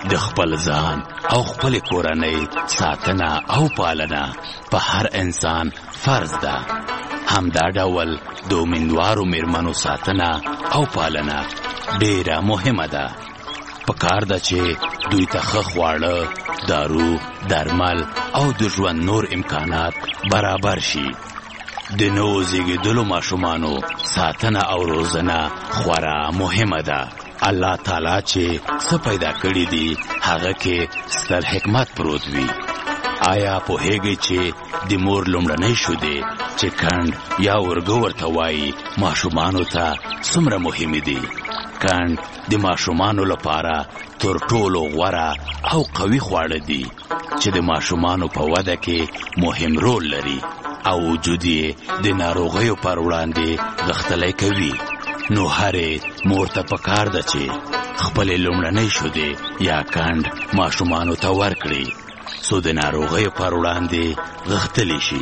د خپل ځان او خپل کورنۍ ساتنه او پالنه په هر انسان فرض ده. همدا ډول د امیندوارو میرمنو ساتنه او پالنه ډیره مهمه ده. پکار ده چې دوی ته ښه خواړه، دارو، درمل او د ژوند نور امکانات برابر شي. د نوو زیږېدلو ماشومانو ساتنه او روزنه خورا مهمه ده. الله تعالی چې څه پیدا کړي دي هغه کې ستر حکمت پروت وي. آیا پوهیږئ چې د مور لومړنۍ شیدې چې کڼ یا ورږه ورته وایي ماشومانو ته څومره مهمې دي؟ کڼ د ماشومانو لپاره تر ټولو غوره او قوي خواړه دي چې د ماشومانو په وده کې مهم رول لري او وجود یې د ناروغیو پر وړاندې غښتلی کوي. نو هرې مور ته پکار ده چې خپلې لومړنۍ شیدې یا کڼ ماشومانو ته ورکړي څو د ناروغیو پر وړاندې غښتلی شي.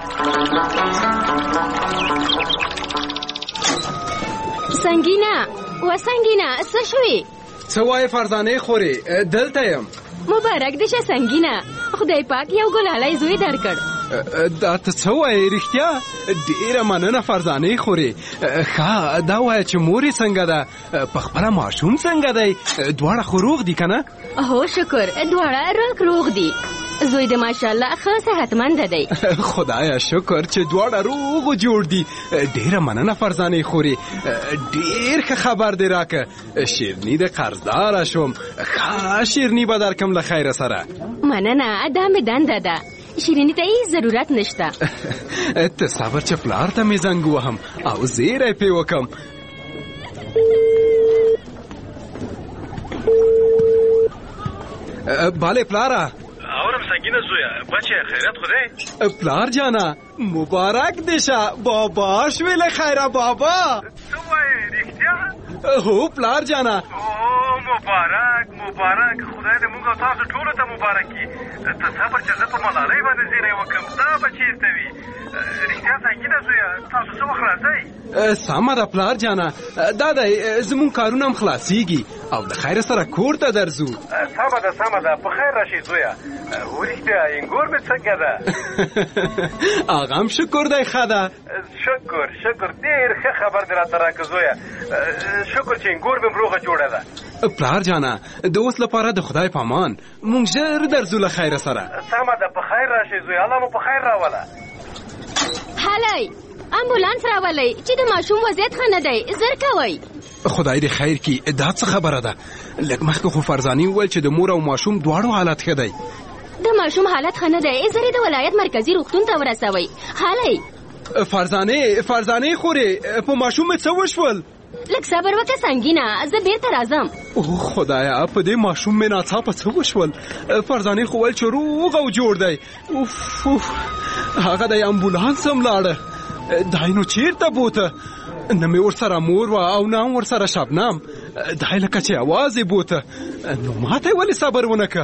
سنگینه و سنگینه څه شوې؟ څه وایې فرزانې خورې؟ دلته یم. مبارک دې شه سنگینه، خدای پاک یو ګلالی زوی درکړ. دا ته څه وایې؟ رښتیا ډېره مننه فرزانې خورې. ښه دا وایه چې مورې څنګه ده؟ په خپله ماشوم څنګه دی؟ دواړه خو روغ دي که نه؟ هو شکر، دواړه روغ دي. زوی د ماشاءالله ښه صحتمنده دی. خدایا شکر چې دواړه روغ و جوړ دي. ډېره مننه فرزانې خورې، ډېر ښه خبر دې راکه. شیرني د قرضداره شوم. ښه شیرني به درکم له خیره سره. مننه، دا مې دنده ده. شیرینی ته هیڅ ضرورت نشته. ته صبر چې پلار ته مې زنګ وهم او زیری پې وکم. بله پلاره. اورم سنگینه زویا، بچه خیرت خوده؟ پلار جانا مبارک دیشه، بابا شویل خیره بابا. تو وای رښتیا؟ هو پلار جانا. مبارک مبارک، خدای دې موږ تاسو ټولو ته مبارک کړي. ته صبر چې زه په ملالۍ باندې زیری وکړم، دا به چېرته وي؟ رښتیا سنګینه زویا، تاسو څه وخت راځئ؟ سمه ده پلار جانا، دا دی زمونږ کارونه هم خلاصیږي او د خیر سره کور ته درځو. سمه ده سمه ده، په خیر راشئ زویا. ورښتیا انګور مې څنګه ده؟ هغه هم شکر دی ښه ده. شکر شکر، ډېر ښه خبر دې راته راکړه زویا. شکر چې انګور مې روغه جوړه ده. پلار جانا د اوس لپاره د خدای په امان مونږ ژر درځو له خیره سره. سمه ده، په خیر راشئ زویا، الله مو په خیر راوله. هلئ امبولانس راولئ چې د ماشوم وضعیت ښه نه دی، زر کوئ. خدای دې خیر کړي. دا څه خبره ده؟ لږ مخکې خو فرزانې وویل چې د مور او ماشوم دواړو حالت ښه دی. د ماشوم حالت ښه نه دی، زر یې د ولایت مرکزي روغتون ته ورسوئ. هلئ فرزانې خورې، په ماشوم مې څه وشول؟ لږ صبر وکړه سنگینه، زه بیرته راځم. اوه خدایا، په دې ماشوم مې ناڅاپه څه وشول؟ فرزانې خو ویل چې روغ او جوړ دی. اوف هغه د امبولانس هم لاړه. دای نو چیرته بوته؟ نه مې ورسره مور وه او نه هم ورسره شبنم. دای لکه چې اواز یې بوته. نو ماته یې ولې صبر ونه که؟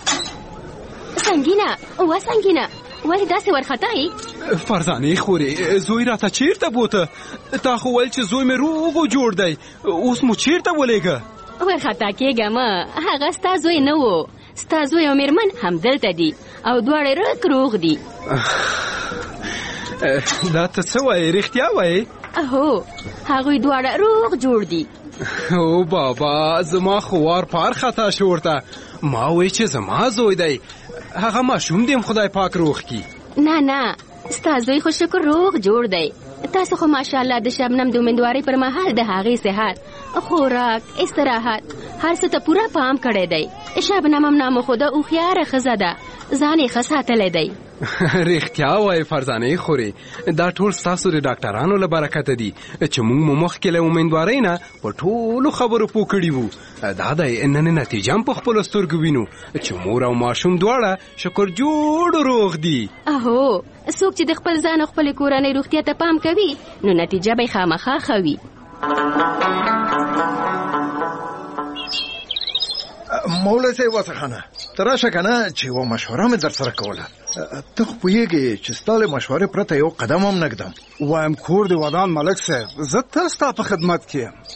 سنگینه و سنگینه، ولې داسې ورخطایي؟ فرزانې خورې، زوی راته چیرته بوته؟ تا خو ویل چې زوی مې روغ و جوړ دی، اوس مو چیرته ولېږه؟ ورخطا کېږه مه، هغه ستا زوی نه و. ستا زوی او مېرمن همدلته دي او دواړه روغ دي. دا ته څه وایې؟ رښتیا وایې؟ هو، هغوی دواړه روغ جوړ دي. او بابا، زما خو وار پار خطا شو ورته. ما وی چې زما زوی دی، هغه ماشوم دې خدای پاک روغ کی. نه ستا زوی خو شکر روغ جوړ دی. تاسو خو ماشاءالله د شبنم د امیندوارۍ پر مهال د هغې صحت، خوراک، استراحت هر څه ته پوره پام کړی دی. شبنم هم نامه خو د هوښیاره ښځه ده، ځان یې ښه ساتلی دی. رښتیا وایې فرزانې خورې، دا ټول ستاسو د ډاکټرانو له برکته دي چې موږ مو مخکې له امیندوارۍ نه په ټولو خبرو پوه کړي وو. دا دی نن نتیجه هم په خپلو سترګو وینو چې مور او ماشوم دواړه شکر جوړ روغ دي. هو، څوک چې د خپل ځان او خپلې کورنۍ روغتیا ته پام کوي نو نتیجه به یې خامخا ښه وي. مولا صاحب واسخانه ته راشه که نه چې یوه مشوره مې در سره کوله. ته خو پوهېږې چې ستا له مشورې پرته یو قدم هم نه ږدم. وایم کور د ودان ملک صاحب، زه تل ستا په خدمت کې یم، خو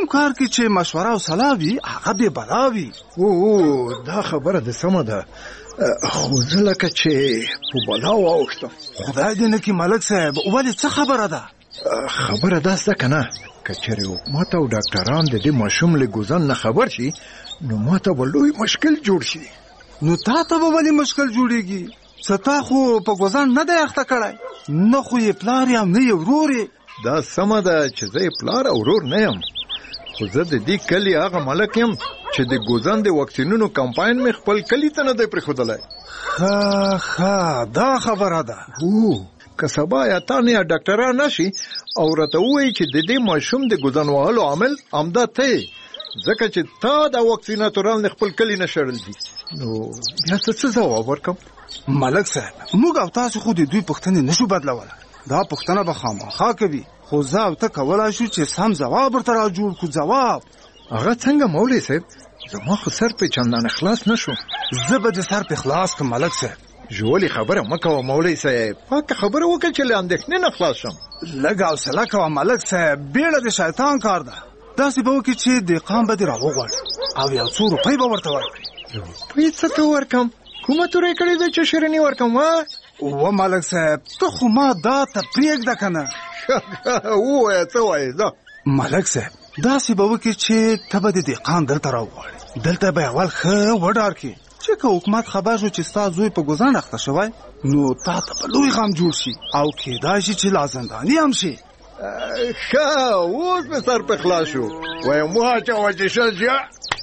کوم کار کې چې مشوره او صلاح وي هغه بې بلا وي. او دا خبره د سمه ده، خو زه لکه چې په بلا واوښتم. خدای دې نه کړي ملک صاحب، ولې څه خبره ده؟ خبره داسته که نه، که چېرې حکومت او ډاکټران د دې ماشوم له ګوزن نه خبر شي نو ماته به لوی مشکل جوړ شي. نو تا ته به ولې مشکل جوړېږي؟ څه تا خو په ګوزن نه دی اخته کړی، نه خو یې پلار یم نه یې ورور یې. دا سمه ده چې زه یې پلار او ورور نه یم، خو زه د دې کلي هغه ملک یم چې د ګوزن د واکسینونو کمپاین مې خپل کلي ته نه دی پرېښودلی. ښه دا خبره ده. که سبا یا تا نه یا ډاکټران راشي او راته ووایي چې د دې ماشوم د ګوزن وهلو عامل همدا ته یې، ځکه چې تا دا واکسیناتوران د خپل کلي نه شړل دي، نو بیا څه ځواب ورکم؟ ملک صاحب، موږ او تاسو خو د دوی پوښتنې نشو بدلولی، دا پوښتنه به خامخا کوي، خو زه او ته کولی شو چې سم ځواب ورته را جوړ کړو. ځواب هغه څنګه مولوي صاحب؟ زما خو سر په چندانه خلاص نشو. زه به د سر په خلاص کړم ملک صاحب. ژولې خبره مه کوه مولوي صاحب، پاکه خبره وکړه چې له اندېښنې نه خلاص شم. لږ حوصله کوه ملک صاحب، بیړه د شیطان کار ده. داسې به وکړي چې دهقان به دې راوغواړي او یو څو روپۍ به ورته ورکړي. روپۍ څه ته ورکم؟ کومه تورې کړې ده چې شیریني ورکم؟ و ملک صاحب، ته خو ما دا ته پرېږده که نه. ووایه څه وایې؟ ده ملک صاحب، داسې به وکړي چې ته به د دهقان دلته راوغواړي، دلته به اول ښه وډار کړي چې که حکومت خبر شو چې ستا زوی په ګوزن اخته شوی نو تا ته به لوی غم جوړ شي او کېدای شي چې لا زنداني هم شي. ښه اوس مې سر په خلاص شو، وایم واچوه چې شل شي.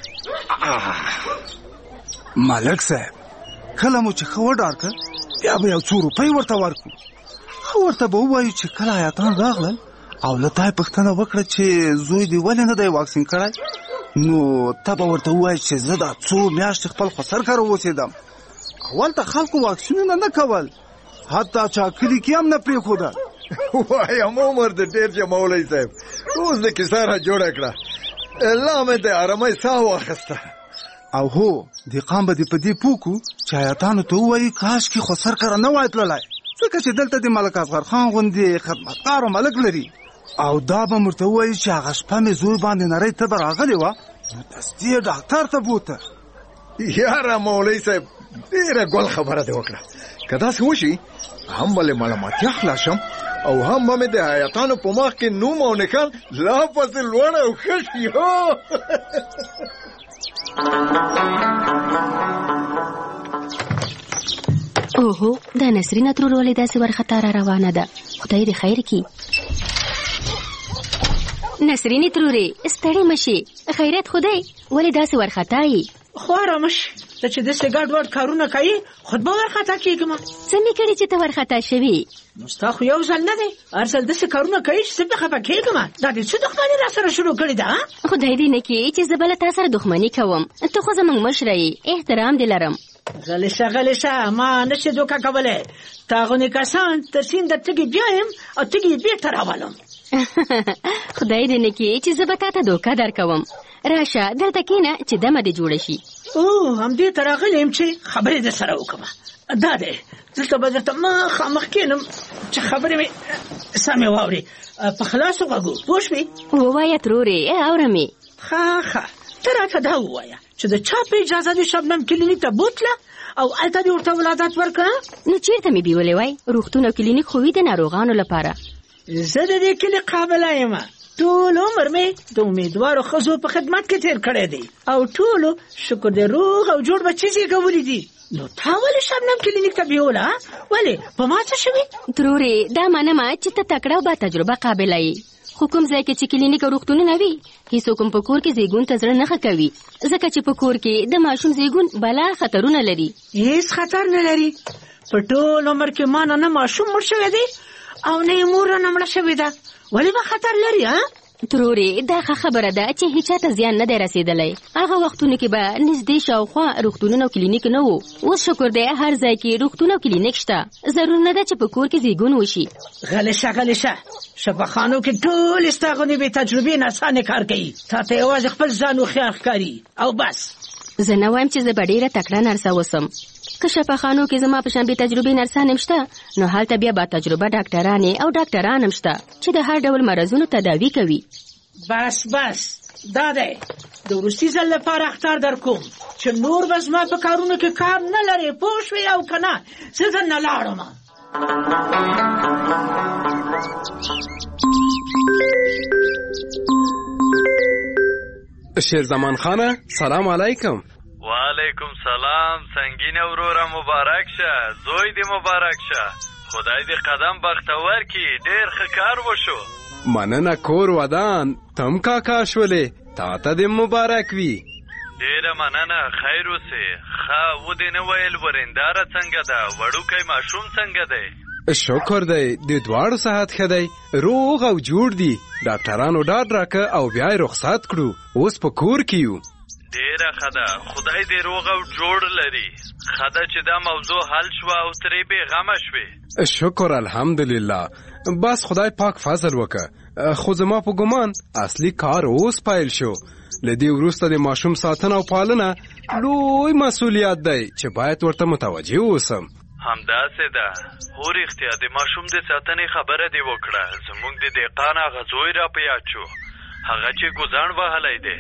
ملک صاحب، کله مو چې ښه وډار کړه بیا به یو څو روپۍ ورته ورکړو. ښه ورته به ووایو چې کله آیاتان راغلل او له تا یې پوښتنه وکړه چې زوی دې ولې نه دی واکسین کړی، نو ته به ورته ووایې چې زه دا څو میاشتې خپل خسر کره اوسېدم. اول ته خلکو واکسینونه نه کول، حتی چا کلي کې هم نه پرېښودل. وایم عمر دې ډېر شه مولوي صاحب، اوس د کیسه را جوړه کړه، لا مې د ارامۍ ساه واخیسته. او هو دهقان به دې په دې پوه کړو چې آیاتانو ته ووایي کاشکې خسر کره نه وای تللی، ځکه چې دلته د ملک اصغر خان غوندې خدمتګار ملک لري. او دا به ورته ووایي چې هغه شپه مې زوی باندې نری تبه راغلې وه نو دستي یې ډاکټر ته بوته. یاره مولوي صاحب، ډېره ګل خبره دې وکړه. که داسې وشي هم به له ملامتیا خلاص شم او هم به مې د حیاتانو په مخ کې نوم او نښان لا پسې لوړ او ښه شي. اوهو، دا نسرینه ترور ولې داسې ورخطا را روانه ده؟ خدای دې خیر کړي. نسرینې ترورې، ستړې مه شي، خیرت خدای، ولې داسې ورخطا یې؟ خو ارامه شي، ته چې داسې ګډ وډ کارونه کوي خود به ورخطا کېږم. څه مې کړي چې ته ورخطا شوې؟ نو ستا خو یو ځل نه دی، هر ځل داسې کارونه کوي چې زه بیا خفه کېږم. دا دې څه دښمني را سره شروع کړې ده؟ خدای دې نه کړي چې زه به له تا سره دښمني کوم. ته خو زموږ مشره یې، احترام دې لرم. غلی شه، ما نشي دوکه کولی. تا غونې کسان تر سیند تږي بیایم او تږي یې بېرته راولم. خدای دې نه کړي چې زه به تا ته دوکه درکوم. راشه دلته کښېنه چې دمه دې جوړه شي. همدې ته راغلی یم چې خبرې در سره وکړم. دا دی، دلته به درته مخامخ کښېنم چې خبرې مې سمې واورې په خلاصو غږو. پوه شوې؟ ووایه ترورې، اورم یې. ښه ته راته دا ووایه چې د چا په اجازه دې شبنم کلینیک ته بوتله او هلته دې ورته ولادت ورکړه؟ نو چېرته مې بیولې وای؟ روغتون او کلینیک خو وي د ناروغانو لپاره. زه د دې کلي قابله یم. ټول عمر مې د امیدوارو ښځو په خدمت کې تېر کړی دی او ټولو شکر دې روغ او جوړ بچي زېږولي دي. نو تا ولې شبنم کلینیک ته بیوله؟ ولې په ما څه شوي؟ ترورې، دا منمه چې ته تکړه او با تجربه قابله یې، خو کوم ځای کې چې کلینیک او روغتونونه وي هیڅوک هم په کور کې زیږون ته زړه نه ښه کوي، ځکه چې په کور کې د ماشوم زیږون بلا خطرونه لري. هیڅ خطر نه لري. په ټول عمر کې ما نه ماشوم مړ شوی دی او نه یې مور رانه مړه شوې ده. ولې به خطر لري؟ ترورې، دا ښه خبره ده چې هیچا ته زیان نه دی رسېدلی. هغه وختونو کې به نږدې شاوخوا روغتونونه او کلینیک نه وو. اوس شکر دی هر ځای کې روغتون او کلینیک شته. ضرور نه ده چې په کور کې زیږون وشي. غلی شه. شفاخانو کې ټول ستا غوندې بې تجربې ناسانې کار کوي. تا ته یوازې خپل ځان هوښیار ښکاري او بس. زه نه وایم چې زه به ډېره تکړه نرسه اوسم. که شفاخانو کې زما په شان بې تجربې نرسان هم شته نو هلته بیا با تجربه ډاکټرانې او ډاکټران هم شته چې د هر ډول مرضونو تداوي کوي. بس دا دی د وروستي ځل لپاره اخطار در کوم چې نور به زما په کارونو کې کار نه لرې پوه شوې او که نه زه درنه لاړم. شیرزمان خانه سلام علیکم. وعلیکم سلام. سنگینه وروره مبارک شه، زوی دی مبارک شه، خدای دی قدم بختور کی، ډیر ښه کار وشو. مننه کور ودان تم کاکا شولې، تا ته دې مبارک وي. ډیره مننه، خیر اوسې. ښه ودې نه ویل ورنداره څنګه ده، وړوکی ماشوم څنګه دی؟ شکر دی د دواړو صحت ښه دی، روغ او جوړ دي. ډاکټرانو ډاډ راکه او بیا یې رخصت کړو، اوس په کور کې یو. ډیره ښه ده، خدای دې روغ او جوړ لري. ښه ده چې دا موضوع حل شوه او ترې بېغمه شوې. شکر الحمدلله، بس خدای پاک فضل وکړه. خو زما په ګمان اصلي کار اوس پیل شو. له دې وروسته د ماشوم ساتنه او پالنه لوی مسؤلیت دی چې باید ورته متوجه اوسم. همداسې ده. هو رښتیا د ماشوم د ساتنې خبره دې وکړه. زموږ د دهقان هغه زوی را په یاد شو، هغه چې ګوزڼ وهلی دی.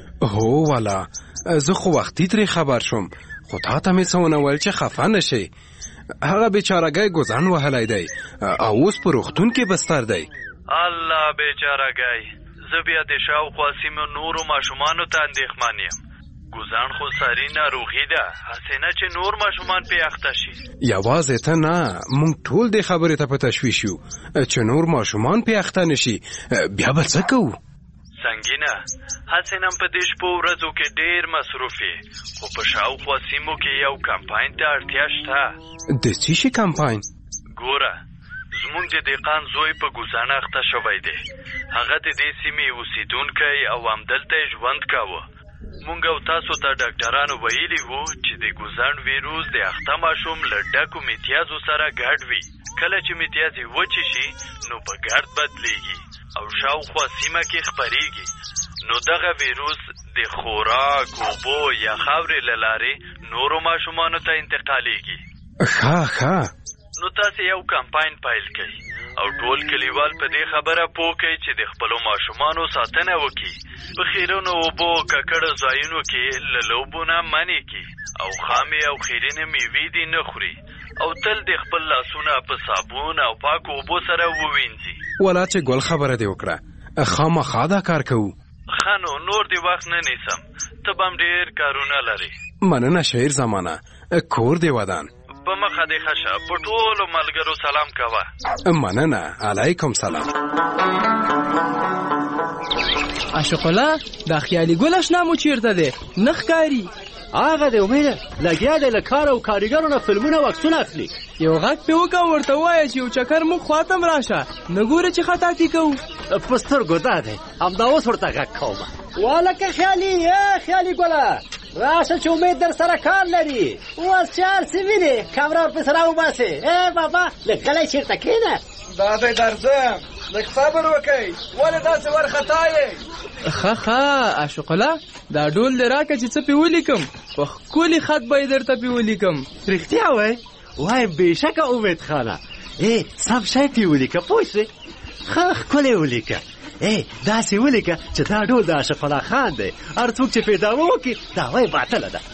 هو والا، زه خو وختي ترې خبر شوم، خو تا ته مې څه ونه ویل چې خفه نه شي. هغه بیچارهګی ګوزڼ وهلی دی او اوس په روغتون کې بستر دی. الله بیچارهګی، زه بیا د شاوخوا سیمو نورو ماشومانو ته اندېښمن یم. ګوزڼ خو ساري ناروغي ده، هسې نه چې نور ماشومان پې اخته شي. یوازې ته نه، موږ ټول دې خبرې ته په تشویش یو چې نور ماشومان پې اخته نه شي. بیا به څه کوو؟ سنګینه، هسې نن په دې شپو ورځو کې ډېر مصروف یې، خو په شاوخوا سیمو کې یو کمپاین ته اړتیا شته. د څه شي کمپاین؟ ګوره، زموږ د دهقان زوی په ګوزڼ اخته شوی دی. هغه د دې سیمې اوسېدونکی او همدلته یې ژوند کاوه. مونږ او تاسو ته ډاکټرانو ویلي وو چې د ګوزڼ ویروس د اخته ماشوم له ډکو میتیازو سره ګډ وي. کله چې میتیازې وچې شي نو په ګرد بدلیږي او شاوخوا سیمه کې خپریږي. نو دغه ویروس د خوراک، اوبو یا خاورې له لارې نورو ماشومانو ته انتقالیږي. ښه نو تاسې یو کمپاین پیل کړئ او ټول کلیوال په دې خبره پوه کړئ چې د خپلو ماشومانو ساتنه وکړي. په خیرونو، اوبو، ککړو ځایونو کې له لوبو نه منع کړي او خامې او خیرینې میوې دې نه خوري او تل د خپل لاسونه په صابون او پاکو اوبو سره ووینځي. ولا چې ګل خبره دې وکړه، خامخا دا کار کوو. ښه نو نور دې وخت نه نیسم، ته به هم ډېر کارونه لرې. مننه شعر زمانه، کور دې ودان. په مخه دې ښه شه، په ټولو ملګرو سلام کوه. مننه، علیکم سلام. عاشق الله، دا خیالي ګل اشنا مو چیرته دی؟ نه ښکاري. هغه دی امیده، لګیا دی له کار او کارګرو نه فلمونه او عکسونه اخلي. یو غږ پې وکړه، ورته ووایه چې یو چکر موږ خواته م راشه، نه ګوره چې خطاطي کوو. په سترګو دا دی، همدا اوس ورته غږ کومه. والکه خیالي، خیالي ګله، راشه چې امید در سره کار لري. اوس چې هر څه وینې کمره ورپسې راوباسې. بابا لږ غلی چېرته کښېنه. دا دی درځم، لږ صبر وکئ، ولې داسې وارخطا یې؟ ښه عاشق الله، دا ډول دې راکړه چې څه پې ولیکم، په ښکلي خط به یې درته پې ولیکم. رښتیا وای بېشکه امید خانه، سم شی پې ولیکه، پوه شوې؟ ښه ښکلی ولیکه. داسې ولیکه چې دا ډول د عاشق الله خان دی، هر څوک چې پې دعوه وکړي دعوه یې باطله ده.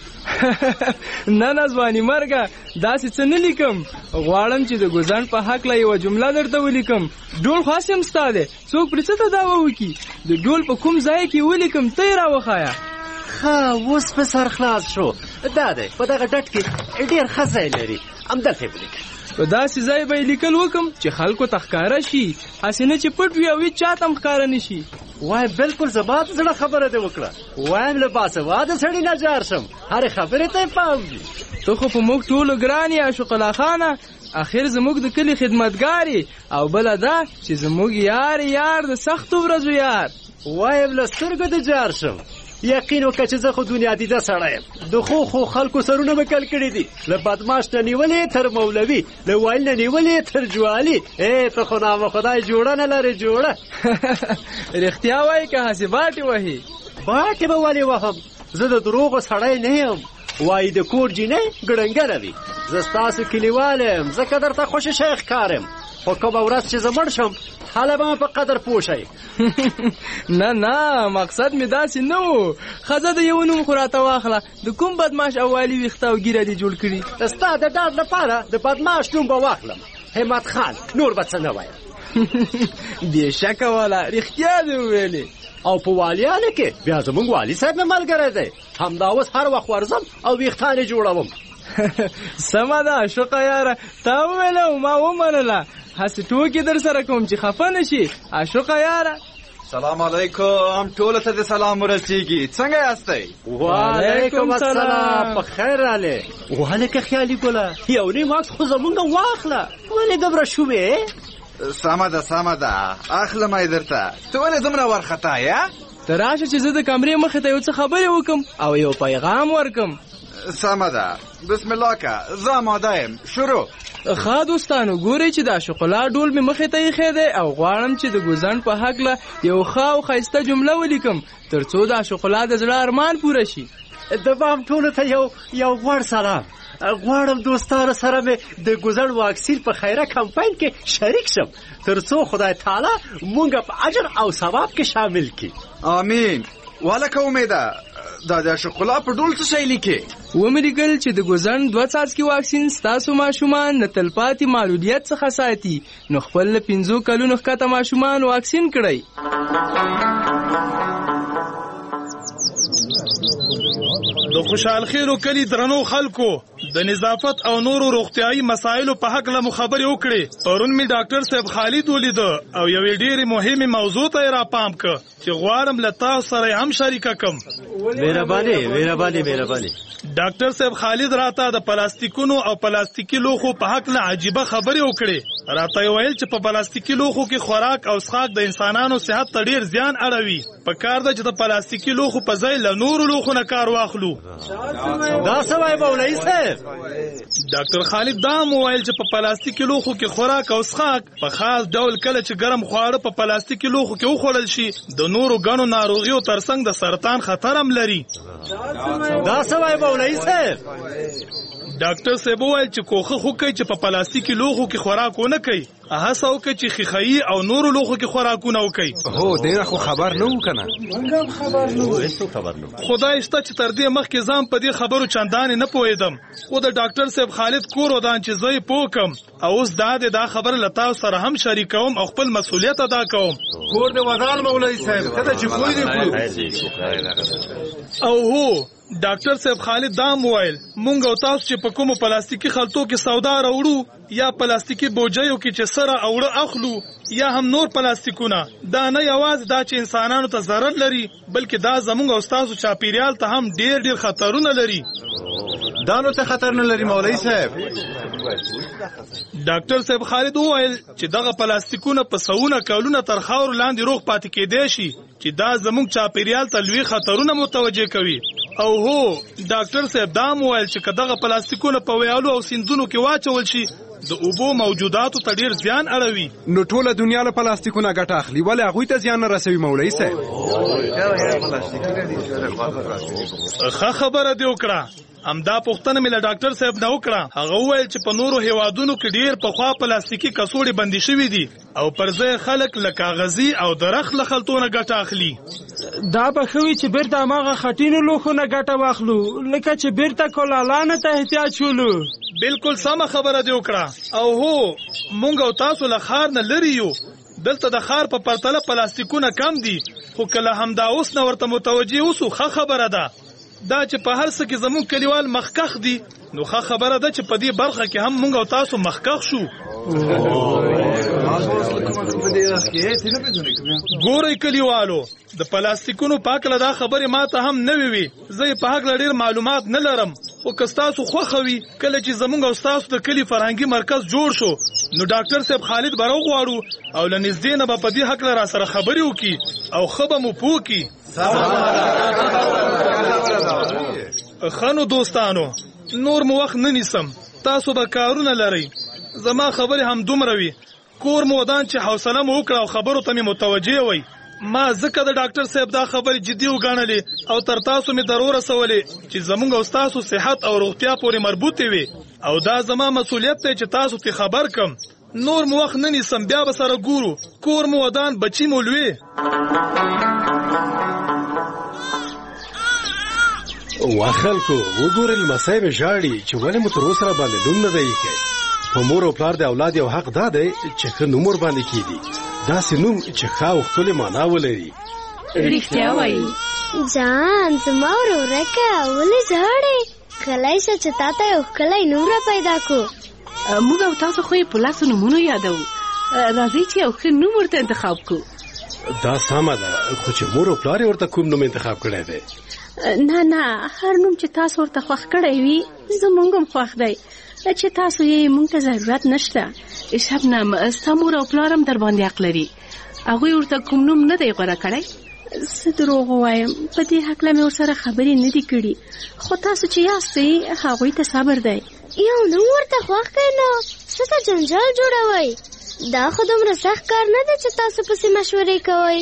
نه ځواني مرګه، داسې څه نه لیکم. غواړم چې د ګوزڼ په هکله یوه جمله درته ولیکم. ډول خاص هم ستا دی، څوک پرې څه ته دعوه وکړي. د ډول په کوم ځای کې ولیکم ته یې راوښایه. ښه اوس په سر خلاص شو. دا دی په دغه ډټ کې ډېر ښه ځای لري، همدلته یې ولیکه. په داسې ځای به یې لیکل وکم چې خلکو ته ښکاره شي، هسې نه چې پټ وي او هېڅ چا ته هم ښکاره نه شي. وای بالکل زما د زړه خبره دې وکړه. وایم له باسواده سړي نه جار شم، هرې خبرې ته یې پام وي. ته خو په موږ ټولو ګران یې عاشق الله خانه، اخر زموږ د کلي خدمتګار یې، او بله دا چې زموږ یار د سختو ورځو یار. وایم له سترګو دې جار شم. یقین وکړه چې زه خو دنیا دیده سړی یم. د خو خلکو سرونه مې کل کړي دي، له بدماش نه نیولې تر مولوي، له وایل نه نیولې تر جوالي. ته خو نامه خدای جوړه نه لرې جوړه. رښتیا وایي که هسې باټې وهي؟ باټې به ولې وهم، زه د دروغو سړی نه یم. وایي د کور جینۍ ګړنګره وي. زه ستاسو کلیوال یم، ځکه درته خوشې شی ښکارم. خو کومه ورځ چې زه مړ شم حالا به په قدر پوه شئ. نه مقصد مې داسې نه و. ښځه د یو نوم خو راته واخله. د کوم بدماش او والي ویښته او ږیره دې جوړ کړي؟ ستا د ډاډ لپاره د بدماش نوم به واخلم، همت خان. نور به څه نه وایم. بېشکه والا رښتیا دې وویلې. او په والیانو کې بیا زموږ والي صاحب مې ملګری دی. همدا اوس هر وخت ورځم او ویښتان یې جوړوم. سمه ده عشقه یاره، تا وویله او ما ومنله. هسې ټوکې در سره کوم چې خفه نه شي عشقه یاره. سلام علیکم، ټولو ته د سلام ورسیږي. څنګه یاستئ؟ وعلیکم السلام. په خیر راغلې. وهلکه خیالي ګله، یو نیم عکس خو زمونږ واخله. ولې دومره شومې؟ سمه ده اخلم یې درته. ته ولې دومره وارخطا یې؟ ته راشه چې زه د کمرې مخې ته یو څه خبرې وکم او یو پیغام ورکم. سمه ده، بسم الله که، زه آماده یم. شروع. ښه دوستانو، ګورئ چې دا شوکولا ډول مې مخې ته ایښی دی او غواړم چې د ګوزڼ په هکله یو ښه او ښایسته جمله ولیکم تر څو دا شوکولا د زړه ارمان پوره شي. د بام ټولو ته یو غوړ سلام. غواړم دوستانو سره مې د ګوزڼ واکسین په خیره کمپاین کې شریک شم تر څو خدای تعالی مونږ په اجر او ثواب کې شامل کړي. آمین. والکه امیده، دا د شوکولا په ډول څه شی لیکې؟ ومې لیکل چې د ګوزڼ 2 څاڅکي واکسین ستاسو ماشومان د تلپاتې معلولیت څخه ساتي، نو خپل له 5 کلونو ښکته ماشومان واکسین کړئ. د خوشحال خیرو کلی درنو خلکو د نظافت او نورو روغتیايي مسایلو په حق له خبرې وکړې. پرون می ډاکټر صاحب خالد ولید او یوې ډېرې مهمه موضوع ته را پام ک چې غواړم له تاسو سره هم شریکه کم. مهرباني. ډاکټر صاحب خالد راته د پلاستیکونو او پلاستیکي لوښو په حق له عجیبه خبرې وکړې. راته ویل چې په پلاستیکي لوښو کې خوراک او څښاک د انسانانو صحت ته ډېر زیان اړوي. په کار ده چې د پلاستیکي لوښو په ځای له نورو لوښو نه کار واخلو. دا څه وایي مولوي صاحب؟ ډاکټر خالد دا وویل چې په پلاستیکي لوښو کې خوراک او څښاک په خاص ډول کله چې ګرم خواړه په پلاستیکي لوښو کې وخوړل شي د نورو ګڼو ناروغیو ترڅنګ د سرطان خطر هم لري. دا څه وایي مولوي صاحب؟ ډاکټر صاحب وویل چې کوښښ وکړئ چې په پلاستیکي لوښو کې خوراک ونه کوئ. هڅه وکړئ چې ښیښایي او نورو لوښو کې خوراکونه وکړئ. هو ډېره خو خبر نه وو که نه؟ خدای شته چې تر دې مخکې ځان په دې خبرو چندانې نه پوهېدم، خو د ډاکټر صاحب خالد کور ودان چې زه یې پوه کم او اوس دا خبره له تاسو سره هم شریکوم او خپل مسؤلیت ادا کوم. کور دې ودان مولوي صاحب، کله چې پوه دې کړو. او هو ډاکټر صاحب خالد دا وویل مونږ او تاسو چې په کومو پلاستیکي خلطو کې سودا راوړو یا پلاستیکي بوجیو کې چې سره اوړه اخلو یا هم نور پلاستیکونه، دا نه یوازې دا چې انسانانو ته ضرر لري بلکې دا زمونږ او تاسو چاپیریال ته هم ډېر خطرونه لري. دا نو ته خطر نه لري مولوي صاحب؟ ډاکټر صاحب خالد وویل چې دغه پلاستیکونه په سوونه کلونه تر خاورو لاندې روغ پاتې کېدای شي چې دا زموږ چاپیریال ته لوی خطرونه متوجه کوي. او هو ډاکټر صاحب دا وویل چې که دغه پلاستیکونه په ویالو او سیندونو کې واچول شي د اوبو موجوداتو ته ډېر زیان اړوي. نو ټوله دنیا له پلاستیکونه ګټه اخلي، ولې هغوی ته زیان نه رسوي مولوي صاحب؟ ښه خبره دې وکړه. همدا پوښتنه مې له ډاکټر صاحب نه وکړه. هغه وویل چې په نورو هیوادونو کې ډېر پخوا پلاستیکي کڅوړې بندي شوي دي او پر ځای خلک له کاغذي او درخت له خلطونه ګټه اخلي. دا به ښه وي چې بیرته هماغه خټینو لوښو نه ګټه واخلو لکه چې بیرته کولالانو ته احتیاج شولو. بالکل سمه خبره دې وکړه. او هو مونږ او تاسو له ښار نه لرې یو، دلته د ښار په پرتله پلاستیکونه کم دي، خو کله همدا اوس نه ورته متوجه اوسو ښه خبره ده. دا چې په هر څه کې زموږ کلیوال مخکښ دي نو ښه خبره ده چې په دې برخه کې هم مونږ او تاسو مخکښ شو. ګورئ کلیوالو، د پلاستیکونو په هکله دا خبرې ما ته هم نوې وي. زه یې په هکله ډېر معلومات نه لرم، خو که ستاسو خوښه وي کله چې زموږ او ستاسو د کلي فرهنګي مرکز جوړ شو نو ډاکټر صاحب خالد به راوغواړو او له نږدې نه به په دې هکله را سره خبرې وکړي او ښه به مو پوه کړي. ښه نو دوستانو، نور مو وخت نه نیسم، تاسو به کارونه لرئ. زما خبرې هم دومره وي. کور مو ودان چې حوصله مو وکړه او خبرو ته مې متوجه وئ. ما ځکه د ډاکټر صاحب دا خبرې جدي وګڼلې او تر تاسو مې در ورسولې چې زموږ او ستاسو صحت او روغتیا پورې مربوطې وي او دا زما مسؤلیت دی چې تاسو ته خبر کم. نور مو وخت نه نیسم بیا به سره ګورو کور مو ودان بچی مو لوی وا خلکو وګورئ لمسی مې ژاړي چې ولې مو تر اوسه راباندې نوم نه دی ایښی په مور او پلار د اولاد یو حق دا دی چې ښه نوم ورباندې کېږي داسې نوم چې ښه او ښکلې معنا ولري رښتیا وایي جان زما ورورکه ولې ژاړې کلی شه چې تا ته یو ښکلی نوم را پیدا کړو موږ او تاسو خو یې په لاسو نومونو یادوو راځئ چې یو ښه نوم ورته انتخاب کړو دا سمه ده خو چې مور او پلار یې ورته کوم نوم انتخاب کړی دی نه هر نوم چې تاسو ورته خوښ کړی وي زموږ هم خوښ دی چې تاسو یې موږ ته ضرورت نشته شبنم ستا مور او پلار هم در باندې حق لري هغوی ورته کوم نوم نه دی غوره کړی څه دروغ ووایم په دې هکله مې ورسره خبرې نه دي کړي خو تاسو چې یاستئ هغوی ته صبر دی یو نوم ورته خوښ کړئ نو څه ته جنجال جوړوئ دا خو دومره سخت کار نه دی چې تاسو پسې مشورې کوئ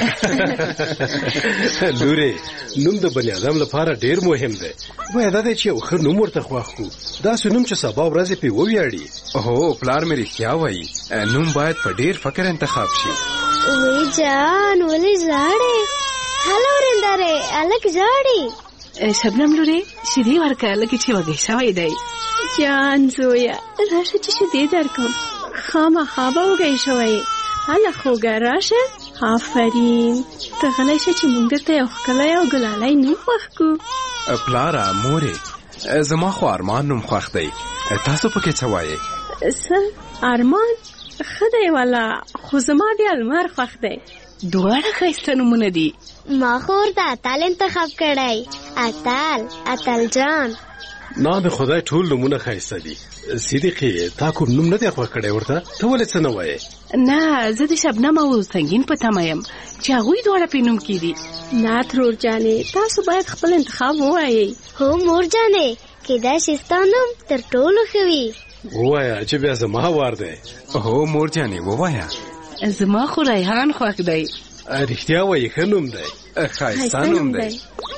لورې نوم د بني ادم لپاره ډیر مهم دی باید دا دی چې یو ښه نوم ورته خوښ کړو داسې نوم چې سبا ورځې پرې وویاړي هو پلار مې رښتیا وایي نوم باید په ډیر فکر انتخاب شي وی جان ولې ژاړې هلو ورېندارې هلک ژاړي شبنم لورې شیدې ورکړه لکه چې وږی شوی دی جان زویه راشه چې شیدې درکړم خامخا به وږی شوی هله خوږه راشه آفرین ته غلی شه چې موږ درته یو ښکلی او ګلالی نوم خوښ کړو پلاره مورې زما خو ارمان نوم خوښ دی تاسو پکې څه وایې څه ارمان ښه دی والا خو زما بیا لمر خوښ دی دواړه ښایسته نومونه دي ما خو ورته اتل انتخاب کړی اتل جان نه د خدای ټول نومونه ښایسته دي صدیقې تا کوم نوم نه دی خوښ کړی ورته ته ولې څه نه وایې نه زه د شبنم او سنګین په تمه یم چې هغوی دواړه پې نوم کېدي نه ترور جانې تاسو باید خپل انتخاب ووایئ هو مور جانې کېدای شي ستا نوم تر ټولو ښه وي ووایه چې بیا زما وار دی هو مور جانې ووایه زما خو ریحان خوښ دی رښتیا وایي ښه نوم دی ښایسته نوم دی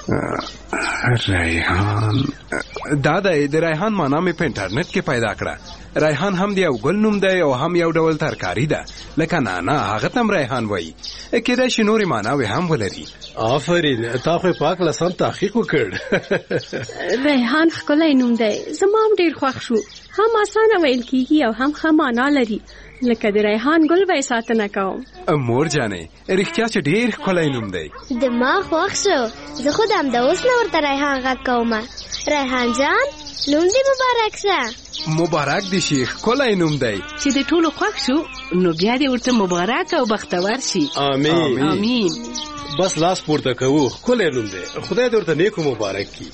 ریحان دا دی د ریحان معنا مې په انټرنیټ کې پیدا کړه ریحان هم د یو ګل نوم دی او هم یو ډول ترکاري ده لکه نانا هغه ته هم ریحان وایي کېدای شي نورې معناوې هم ولري آفرین تا خو په هکله سم تحقیق وکړ ریحان ښکلی نوم دی زما هم ډېر خوښ شو هم اسانه ویل کېږي او هم ښه معنا لري لکه د ریحان ګل به یې ساتنه کوم مور جانې رښتیا چې ډېر ښکلی نوم دی د ما خوښ شو زه خو د همدا اوس نه ورته ریحان غږ کومه ریحان جان نوم دې مبارک شه مبارک دې شي ښکلی نوم دی چې د ټولو خوښ شو نو بیا دې ورته مبارک او بختور شي آمین بس لاس پورته کوو ښکلی نوم دی خدای دې ورته نیکو مبارک کړي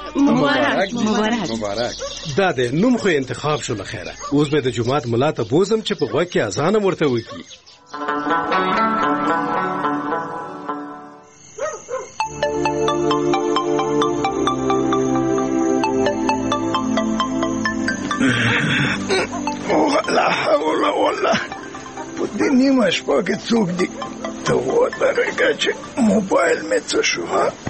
مبارک دا دی نوم خو انتخاب شو له خیره اوس به د جومات ملا ته بوزم چې په غوږ کې اذان هم ورته وکړي لا حول ولا په دې نیمه شپه کې څوک دي ته ودرېږه چې موبایل مې څه شو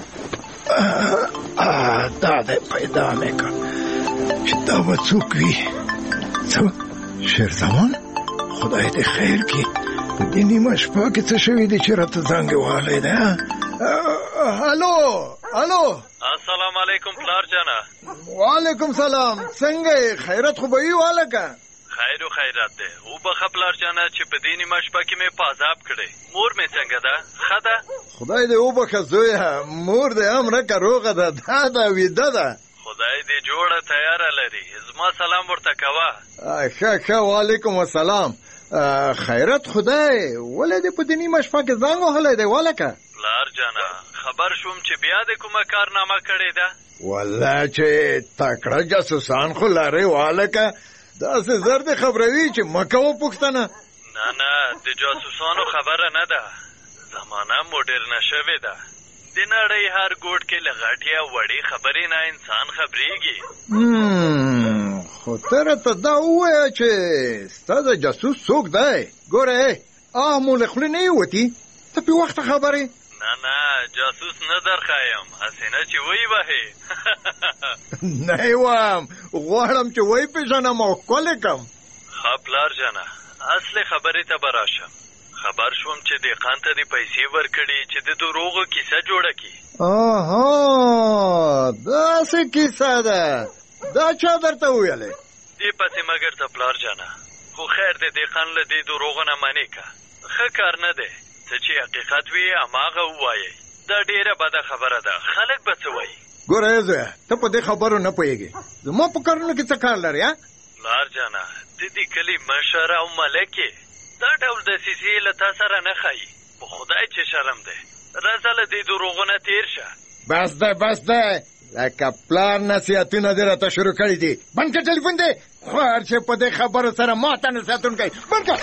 دا دی پیدا مې کړ چې دا به څوک وي څه شیرزمان خدای دې خیر کړي په دې نیمه شپه کې څه شوي دي چې راته زنګ وهلی دی هلو السلام علیکم پلار جانه وعلیکم سلام څنګه خیرت خو به وي والکه خیر و خیرات دی او بخه پلار جانه چې په دې نیمه شپه کې مې په عذاب کړی مور مې څنګه ده ښه ده خدای دې وبخه زویه مور دې هم رکه روغه ده دا ده ویده ده خدای دې جوړه تیاره لري زما سلام ورته کوه ښه وعلیکم السلام خیرت خدای ولې دې په دې نیمه شپه کې زنګ وهلی دی والکه پلار جانه خبر شوم چې بیا دې کومه کارنامه کړې ده والله چې تکړه جاسوسان خو لرې والکه داسې زر دې خبروي چې مه کوه پوښتنه نه د جاسوسانو خبره نه ده زمانه موډرنه شوې ده د نړۍ هر ګوټ کې له غټې او وړې خبرې نه انسان خبرېږي خو ته راته دا ووایه چې ستا د جاسوس څوک دی ګوره مو له خولې نه یې وتي ته پې وخته خبرې نه جاسوس نه درخوایم هسې نه چې وی وهې نه یې وایم غواړم چې وی پېژنم او ښکلې کړم ښه پلار جانه اصلي خبرې ته به راشم. خبر شوم چې دهقان ته دې پیسې ورکړي چې د دروغو کیسه جوړه کړي. داسې کیسه ده؟ دا چا درته وویلې؟ دې پسې مګر ته پلار جانه، خو خیر د دهقان له دې دروغو نه منې که. ښه کار نه دی. څه چې حقیقت وي هماغه ووایئ. دا ډېره بده خبره ده. خلک به څه وایي؟ ګوره زویه، ته په دې خبرو نه پوهېږې. زما په کارونو کې څه کار لرې؟ پلار جانه د دې کلي مشر او ملک یې. دا ډول دسیسې له تا سره نه ښایي. په خدای چې شرم دی. راځه له دې دروغو نه تېر شه. بس ده لکه پلار نصیحتونه دې راته شروع کړي دي. بند کړه ټلیفون دې. خوار چې په دې خبرو سره ما ته نصیحتونه کوي. بند کړه.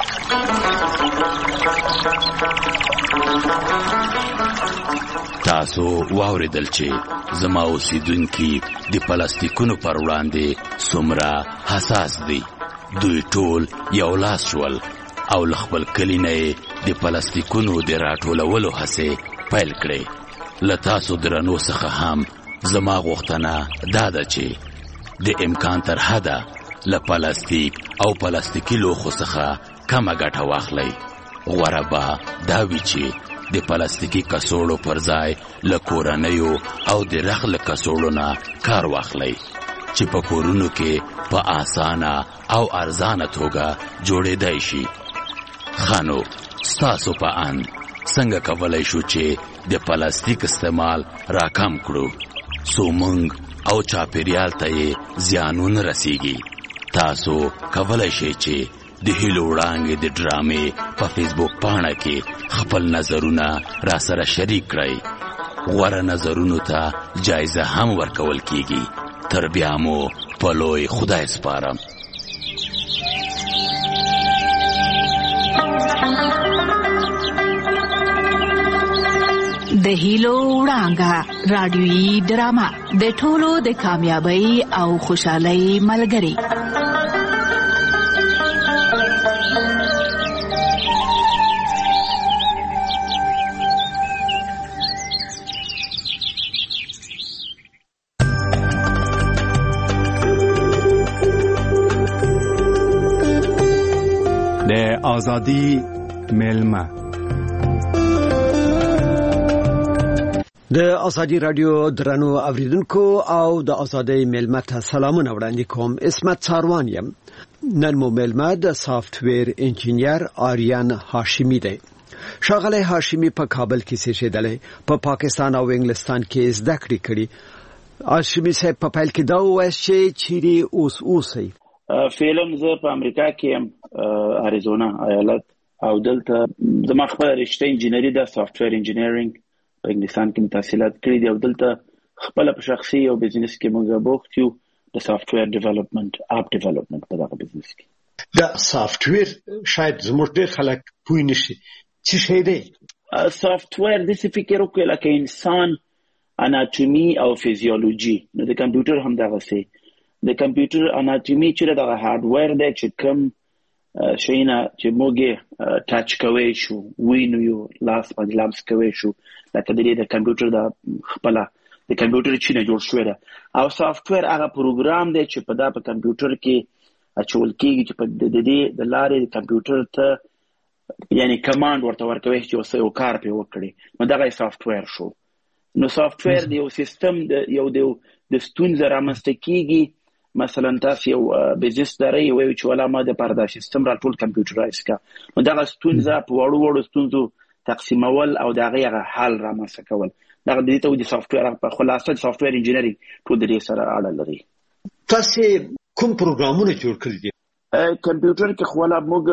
تاسو واوریدل چې زما اوسیدونکي د پلاستیکونو پر وړاندې څومره حساس دي. دوی ټول یو لاس شول او له خپل کلي نه یې د پلاستیکونو د راټولولو هڅې پیل کړې. له تاسو درنو څخه هم زما غوښتنه دا ده چې د امکان تر حده له پلاستیک او پلاستیکي لوښو څخه کمه ګټه واخلئ. غوره به دا وي چې د پلاستیکي کڅوړو پر ځای له کورنیو او د رخ له کڅوړو نه کار واخلئ چې په کورونو کې په اسانه او ارزانه توګه جوړېدای شي. خانو ستاسو په اند څنګه کولی شو چې د پلاستیک استعمال راکم کړو څو موږ او چاپیریال ته یې زیانونه رسیږي؟ تاسو کولی شئ چې د هیلو وړانګې د ډرامې په فیسبوک پاڼه کې خپل نظرونه را سره شریک کړئ. غوره نظرونو ته جایزه هم ورکول کیږي. تر بیا مو په لوی خدای سپارم. د هیلو وړانګه رادیویي ډرامه د ټولو د کامیابی او خوشحالۍ ملګری. د آزادی میلمه د ازادي رادیو درنو اوریدونکو او د ازادي میلمه ته سلامونه وړاندې کوم. اسمت څاروان یم. نن مو میلمه د سافټویر انجینیر آریان هاشمی دی. ښاغلی هاشمی په کابل کې زیږېدلی، په پاکستان او انګلستان کې زده کړې کړي. هاشمی صاحب په پیل کې دا ووایاست چې چیرې اوسئ؟ فعلا زه په امریکا کې یم، اریزونا ایالت، او دلته زما خپله رشته انجینري ده، سافټویر انجینیرینګ. په انګلستان کې تحصیلات کړي دي او دلته خپله په شخصي او بزنس کې موږ بوخت یو د سافټویر ډیولپمنټ، اپ ډیولپمنټ په دغه بزنس کې. دا سافټویر شاید زموږ ډېر خلک پوه نه شي څه شی دی. سافټویر داسې فکر وکړئ لکه انسان اناټومي او فیزیولوژي، نو د کمپیوټر هم دغسې. د کمپیوټر اناټومي چې دغه هارډویر دی چې کوم شیونه چې موږ ټچ کوی شو، وینو یو لاس باندې لمس کوی شو، لکه د دې د کمپیوټر د خپله د کمپیوټر چینه جوړ شوی ده. او سافټویر هغه پروګرام دی چې په دا په کمپیوټر کې اچول کېږي چې په د دې د لارې د کمپیوټر ته یعنی کمانډ ورته ورکوي چې یو کار پرې وکړي، نو دغه سافټویر شو. نو سافټویر د یو سیستم د ستونزه رامنځته کېږي. مثلا تاسو یو بزنس لرئ، وایو چې والا ما د پاره دا سیستم راټول کمپیوټرایز کا، نو دغه ستونزه په وړو ستونزو تقسیمول او دغه حل رامنځته کول، دغه د دې ته د سافټویر په خلاصه د سافټویر انجینرینګ ټول د دې سره اړه لري. تاسو کوم پروګرامونه جوړ کړی دي؟ کمپیوټر کې خو ولا موږ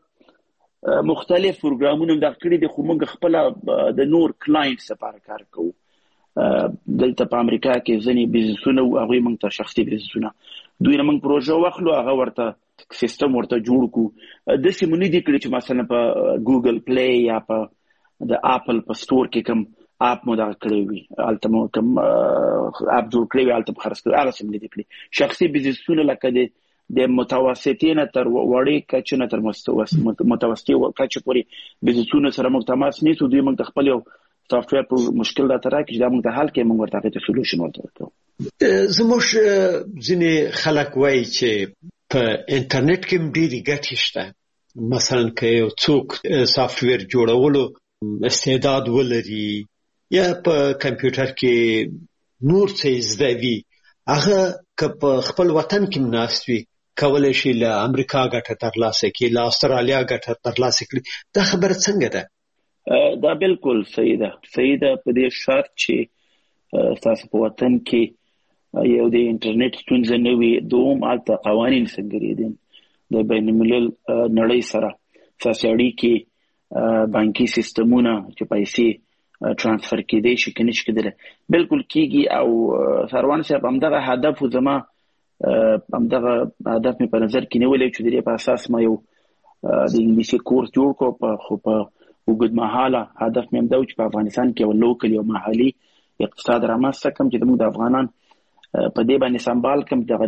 مختلف پروګرامونه دغه کړی دي، خو موږ خپل د نور کلاینټس لپاره کار کوو. دلته په امریکا کې ځینې بزنسونه او هغوی موږ ته شخصي بزنسونه دوی نه موږ پروژه واخلو، هغه ورته سیستم ورته جوړ کړو. داسې مو نه دي کړي چې مثلا په ګوګل پلی یا په د اپل په سټور کې کوم اپ مو دغه کړی وي، هلته مو کوم اپ جوړ کړی وي، هلته په خرڅ کړی، هغسې مو نه دي کړي. شخصي بزنسونه لکه د متوسطې نه تر وړې کچې نه تر متوسطې کچې پورې بزنسونو سره موږ تماس نیسو. دوی موږ ته خپل یو سافټویر پر مشکل راته راکړي چې دا موږ ته حل کړي، موږ ورته هغې ته سولوشن ورته ورکوو. زموږ ځینې خلک وایي چې په انټرنیټ کې ډېری ګټې شته. مثلا که یو څوک سافټویر جوړولو استعداد ولري یا په کمپیوټر کې نور څه زده وي، هغه که په خپل وطن کې ناست وي کولی شي له امریکا ګټه ترلاسه کړي، له استرالیا ګټه ترلاسه کړي. دا خبره څنګه ده؟ دا بالکل صحیح ده په دې شرط چې تاسو په وطن کې یو د انټرنیټ ستونزه نه وي، دوم هلته قوانین څنګه دي د بین الملل نړۍ سره اساسي اړیکې، بانکي سیستمونه چې پیسې ترانسفر کېدی شي که نه شي کېدلی، بالکل کېږي. او سروان صاحب همدغه هدف و زما همدغه هدف مې په نظر کې نیولی چې د دې په اساس ما یو د انګلیسي کورس جوړ کړو، خو په اوږدمهاله هدف مې همدا و چې په افغانستان کې یو لوکل یو محلي اقتصاد رامنځته کړم چې زموږ د افغانان په دې باندې سمبال کړم. دغه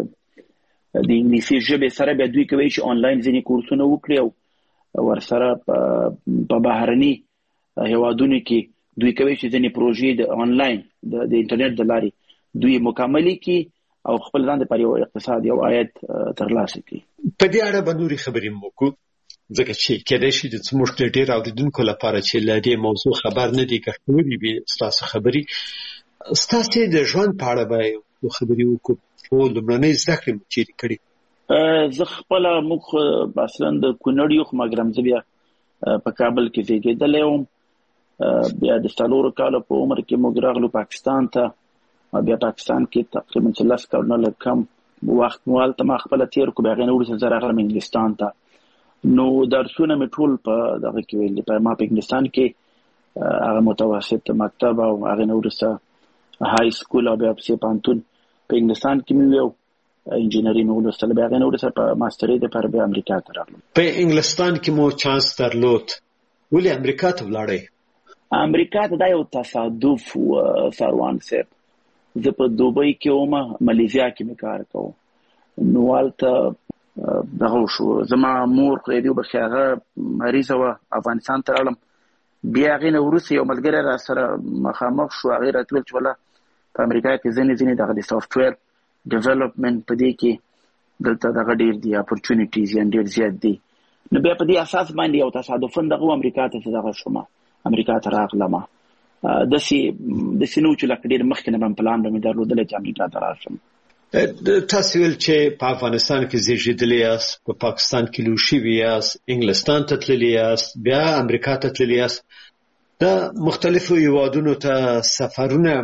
د انګلیسي ژبې سره بیا دوی کوي چې آنلاین ځینې کورسونه وکړي او ورسره په بهرني هیوادونو کې دوی کوي چې ځینې پروژې د آنلاین د انټرنیټ د لارې دوی مکملې کړي او خپل ځان لپاره یو اقتصاد یو عاید ترلاسه کړي. په دې اړه به نورې خبرې مو وکړو، ځکه چې کېدای شي زموږ د ډېر اورېدونکو لپاره چې له دې موضوع خبر نه دي ګټورې وي ستاسو خبرې. ستاسو د ژوند په اړه به یو خبرې وکړو. لومړنۍ زده کړې مو چیرې کړې؟ زه خپله موږ اصلا د کونړ یو، خو مګرم زه بیا په کابل کې زیږېدلی وم. بیا د 4 کالو په عمر کې موږ راغلو پاکستان ته. بیا پاکستان کې تقریبا 10 کلونه له کم وخت مو هلته ما خپله تېر کړو. بیا هغې نه وروسته زه راغلم انګلستان ته. نو درسونه مې ټول په دغه کې ویل دي، ما په انګلستان کې هغه متوسط مکتب او هغې نه وروسته های سکول او بیا پسې پوهنتون په انګلستان کې مې ویو، انجینري مې ولوستله. بیا هغې نه وروسته په ماسټرۍ دپاره بیا امریکا ته راغلم. په انګلستان کې مو چانس درلود، ولې امریکا ته ولاړئ؟ امریکا ته دا یو تصادف و سروان صاحب. زه په دوبۍ کې وم، ملیزیا کې مې کار کوم. نو هلته دغه وشو، زما مور خدای دې وبخښي هغه مریضه وه، افغانستان ته راغلم. بیا هغې نه وروسته یو ملګری را سره مخامخ شو، هغې راته ویل چې والله په امریکا کې ځینې دغه د سافټویر ډیولپمنټ په دې کې دلته دغه ډېر دي اپورچونیټیز یعنې ډېر زیات دي. نو بیا په دې اساس باندې یو تصادفاً دغه امریکا ته دغه شوم، امریکا ته راغلم. داسې نه و چې لکه ډېر مخکې نه به پلان به مې درلودلی چې امریکا ته راشم. تاسو ویل چې په افغانستان کې زیږېدلي یاست، په پاکستان کې لوی شوي یاست، انګلستان ته تللي یاست، بیا امریکا ته تللي یاست. دا مختلفو هیوادونو ته سفرونه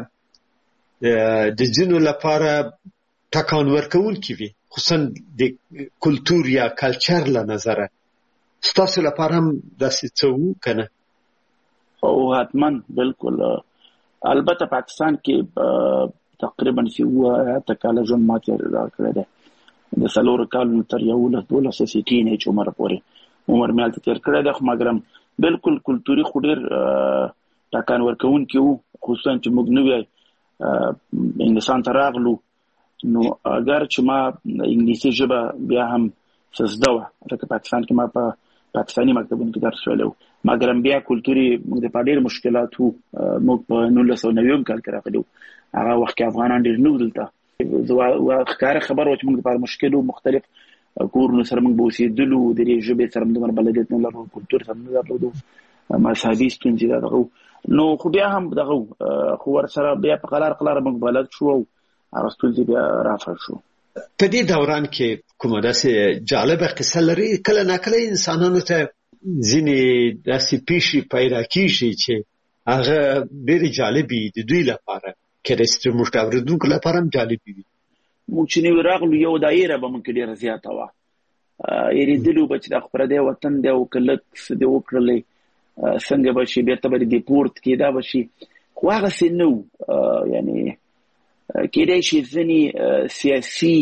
د ځینو لپاره ټکان ورکوونکي وي، خصوصا د کلتور یا کلچر له نظره. ستاسو لپاره هم داسې څه وو که نه؟ او حتما بالکل. البته پاکستان کې تقریبا 7 کاله ژوند ما تېر کړی دی، د 4 کالو تر 11-12 ټینیج عمر پورې عمر مې هلته تېر کړی دی. خو مګرم بالکل کلتوري خو ډېر ټکان ورکوونکي وو، خصوصا چې موږ نوی انګلستان ته راغلو. نو اگر چې ما انګلیسي ژبه بیا هم څه زده وه، لکه پاکستان کې ما په پاکستاني مکتبونو کې درس ویلی و، مګرم بیا کلتوري موږ دپاره ډېر مشکلات وو. موږ په 1990 کال کې راغلي وو، هغه وخت کې افغانان ډېر نه وو دلته. ښکاره خبره وه چې موږ دپاره مشکل وو، مختلف کورونو سره موږ به اوسېدلو، د دې ژبې سره موږ دومره بلدیت نه لرو، کلتور سره نه درلودو، مذهبي ستونزې دغه وو. نو خو بیا هم دغه وو، خو ورسره بیا په قلاره موږ بلد شو او هغه ستونزې بیا رافع شو. په دې دوران کې کومه داسې جالبه قصه لري؟ کله ناکله انسانانو ته ځینې داسې پیښې پیدا کېږي چې هغه ډېرې جالبې د دوی لپاره، کېدای شي زموږ د اورېدونکو لپاره هم جالبې وي. موږ چې نوي راغلو یو دایره به موږ کې ډېره زیاته وه، یېرېدلي به چې دا خو پردی وطن دی او که لږ څه دې وکړلی څنګه به شي، بېرته به دې ډیپورت کېدا به شي. خو هغسې نه وو. یعنې کېدای شي ځینې سیاسي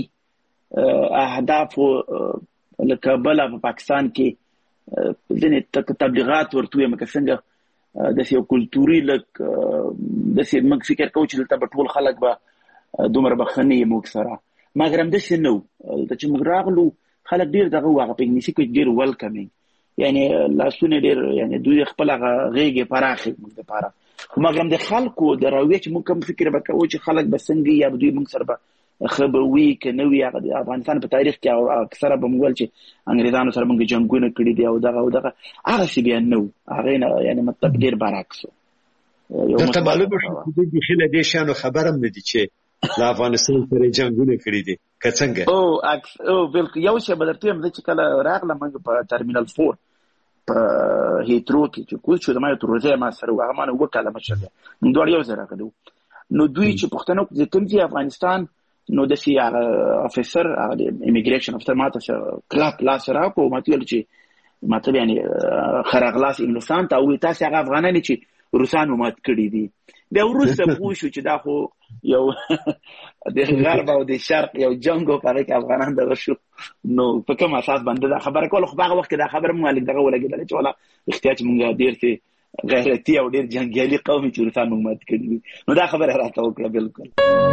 اهدافو لکه بله په پاکستان کې ځینې تبلیغات ورته ویم، که څنګه داسې یو کلتوري لږ داسې موږ فکر کوو چې دلته به ټول خلک به دومره بخښنه یې موږ سره، مګر همداسې نه وو. دلته چې موږ راغلو خلک ډېر دغه وو، هغه په انګلیسي کې ډېر ویلکمینګ، یعنې لاسونه ډېر، یعنې دوی خپل هغه غېږې پراخې موږ دپاره. خو مګر هم د خلکو د رویې چې موږ کوم فکر به کوو چې خلک به څنګه یا دوی موږ سره به خبوي کنوي هغه د افغانستان په تاریخ کې او اکثره به موږ چې انګريزانو سره موږ جنگونه کړی دي او دغه هغه سی بیا نو هغه نه یعنی مطلب ډیر برعکس دلته معلومه شو چې د خله دې شانو خبرم نه دي چې د افغانستان سره جنگونه کړی دي که څنګه او بالکل یو څه بدرته هم چې کله راغله موږ په ټرمینل 4 په هیترو کې چې کوم چې د ما تر ورځې ما سره هغه مانه وکاله مشه نو دوه یو زره کړو نو دوی چې پښتنو کې کوم چې افغانستان نو د سی افیسر د ایمیګریشن افسر ماته کلاپ لاس راکو ماته ویل چې ماته یعنی خرغلاس انګلستان ته وې تاسو هغه افغانان چې روسانو مات کړی دي بیا وروسته پوه شو چې دا خو یو د غرب او د شرق یو جنگو په کې افغانان دغه شو نو په کوم اساس باندې دا خبره کوله خو هغه وخت دا خبره مونږ دغه ولګیدل چې ولا احتیاج مونږ ډیر ته غیرتی او ډیر جنگیالي قوم چې روسانو مات کړی نو دا خبره راته وکړه بالکل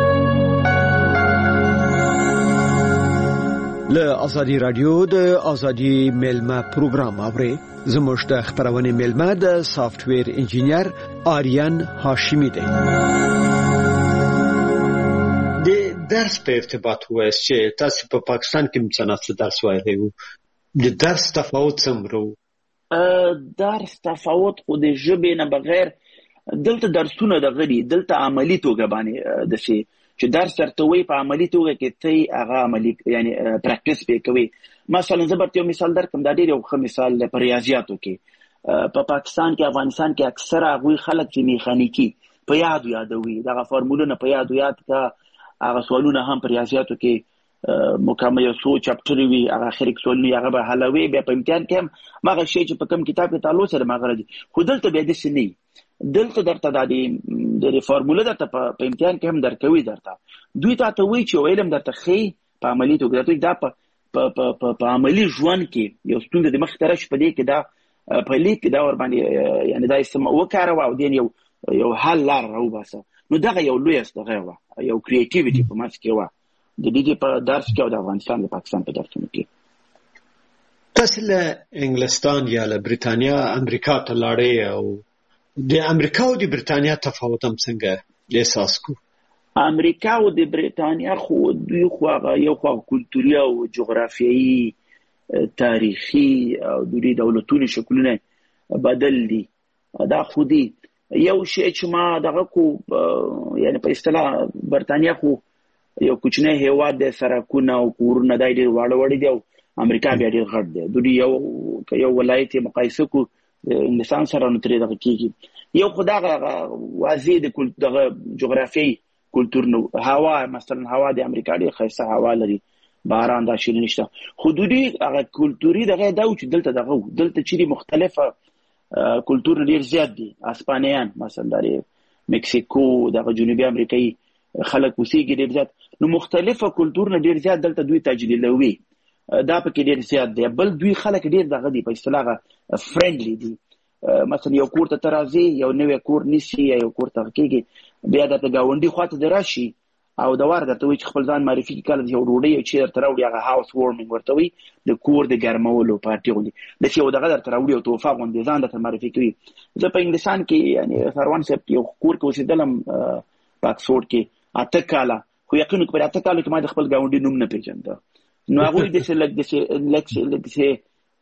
له ازادي رادیو د ازادي میلمه پروګرام اوري زموږ د خبرونه میلمه د سافټ ویر انجینیر آریان هاشمی دی د درس په ارتباط وایي چې تاسو په پاکستان کې مڅناڅ درس وایي وو د درس تفاوت څومره درس تفاوت خو د ژبې نه بغیر دلته درسونه د غړي دلته عملی توګه باندې د شي چې درس درته وي په عملی توګه کې ته هغه عملی یعنی پریکټیس به کوي مثلا زه به یو مثال درکم دا ډیر یو ښه مثال په ریاضیاتو کې په پاکستان کې افغانستان کې اکثره هغه خلک چې میخانیکی په یادوي دغه فارمولونه په یاد کا هغه سوالونه هم په ریاضیاتو کې مکمل یو څو چپټر وي هغه اخر کې سوالونه هغه به حلوي بیا په امتحان کې هم هغه شی چې په کوم کتاب کې تعلق سره ماغره دي خو دلته به د سنې دلته درته د فارموله درته په امتحان کې هم درکوي درته دوی ته وایي چې علم درته خي په عملی توګه دوی دا په عملی ژوند کې یو ستونزه د مخ طرف په دې کې دا په لیک کې دا ور باندې یعنی دا اسم وکړو او دین یو حل لار راوباسه نو دا یو لوی است دغه یو کریټیویټي په ماس کې و د دې په درس کې او د افغانستان د پاکستان په درسونو کې تاسو له انګلستان یا له بریتانیا امریکا ته لاړې او د امریکا او د بریتانیا تفاوت هم څنګه احساس کو امریکا او د بریتانیا خو دوی خو یو خو کلتوري او جغرافیایي تاریخي او د دولتونو شکلونه بدل دي دا خو دي یو شی چې ما دغه کو یعنی په اصطلاح بریتانیا خو یو کوچنی هیواد د سرکونه او کورونه دای ډیر واړه دي او امریکا بیا ډیر غټ دی دوی یو ولایت مقایسه کو انګلستان سره نو ترې دغه کیږي یو خدای واضح د جغرافیایي کلتور نو هوا مثلا هوا د امریکا ډیر خاصه هوا لري باران دا شي نشته حدودي هغه کلتوري دغه دا چې دلته چيري مختلفه کلتور ډیر زیات دي اسپانیان مثلا د مکسیکو د جنوبي امریکایي خلک وسیږي ډیر زیات نو مختلفه کلتور نه ډیر زیات دلته دوی تجلیلوي دا پکې ډیر زیات دی بل دوی خلک ډیر دغه دی په اصطلاح فرندلی دي مثلا یو کور ته ترازی یو نوې کور نشي یو کور ته کېږي بیا د گاونډي خواته دراشي او د وار درته وي چې خپل ځان معرفي کړي یو ډوډۍ چې درته راوړي هغه هاوس وارمینګ ورته وي د کور د ګرمولو پارټي ولي د څه یو دغه درته راوړي او توفه غونډې ځان درته معرفي کوي زه په انګلستان کې یعنی فروان صاحب یو کور کې اوسېدلم پاکسفورد کې اته کاله خو یقینو په اته کاله کې ما د خپل گاونډي نوم نه پیژنده نو هغه د څه لکه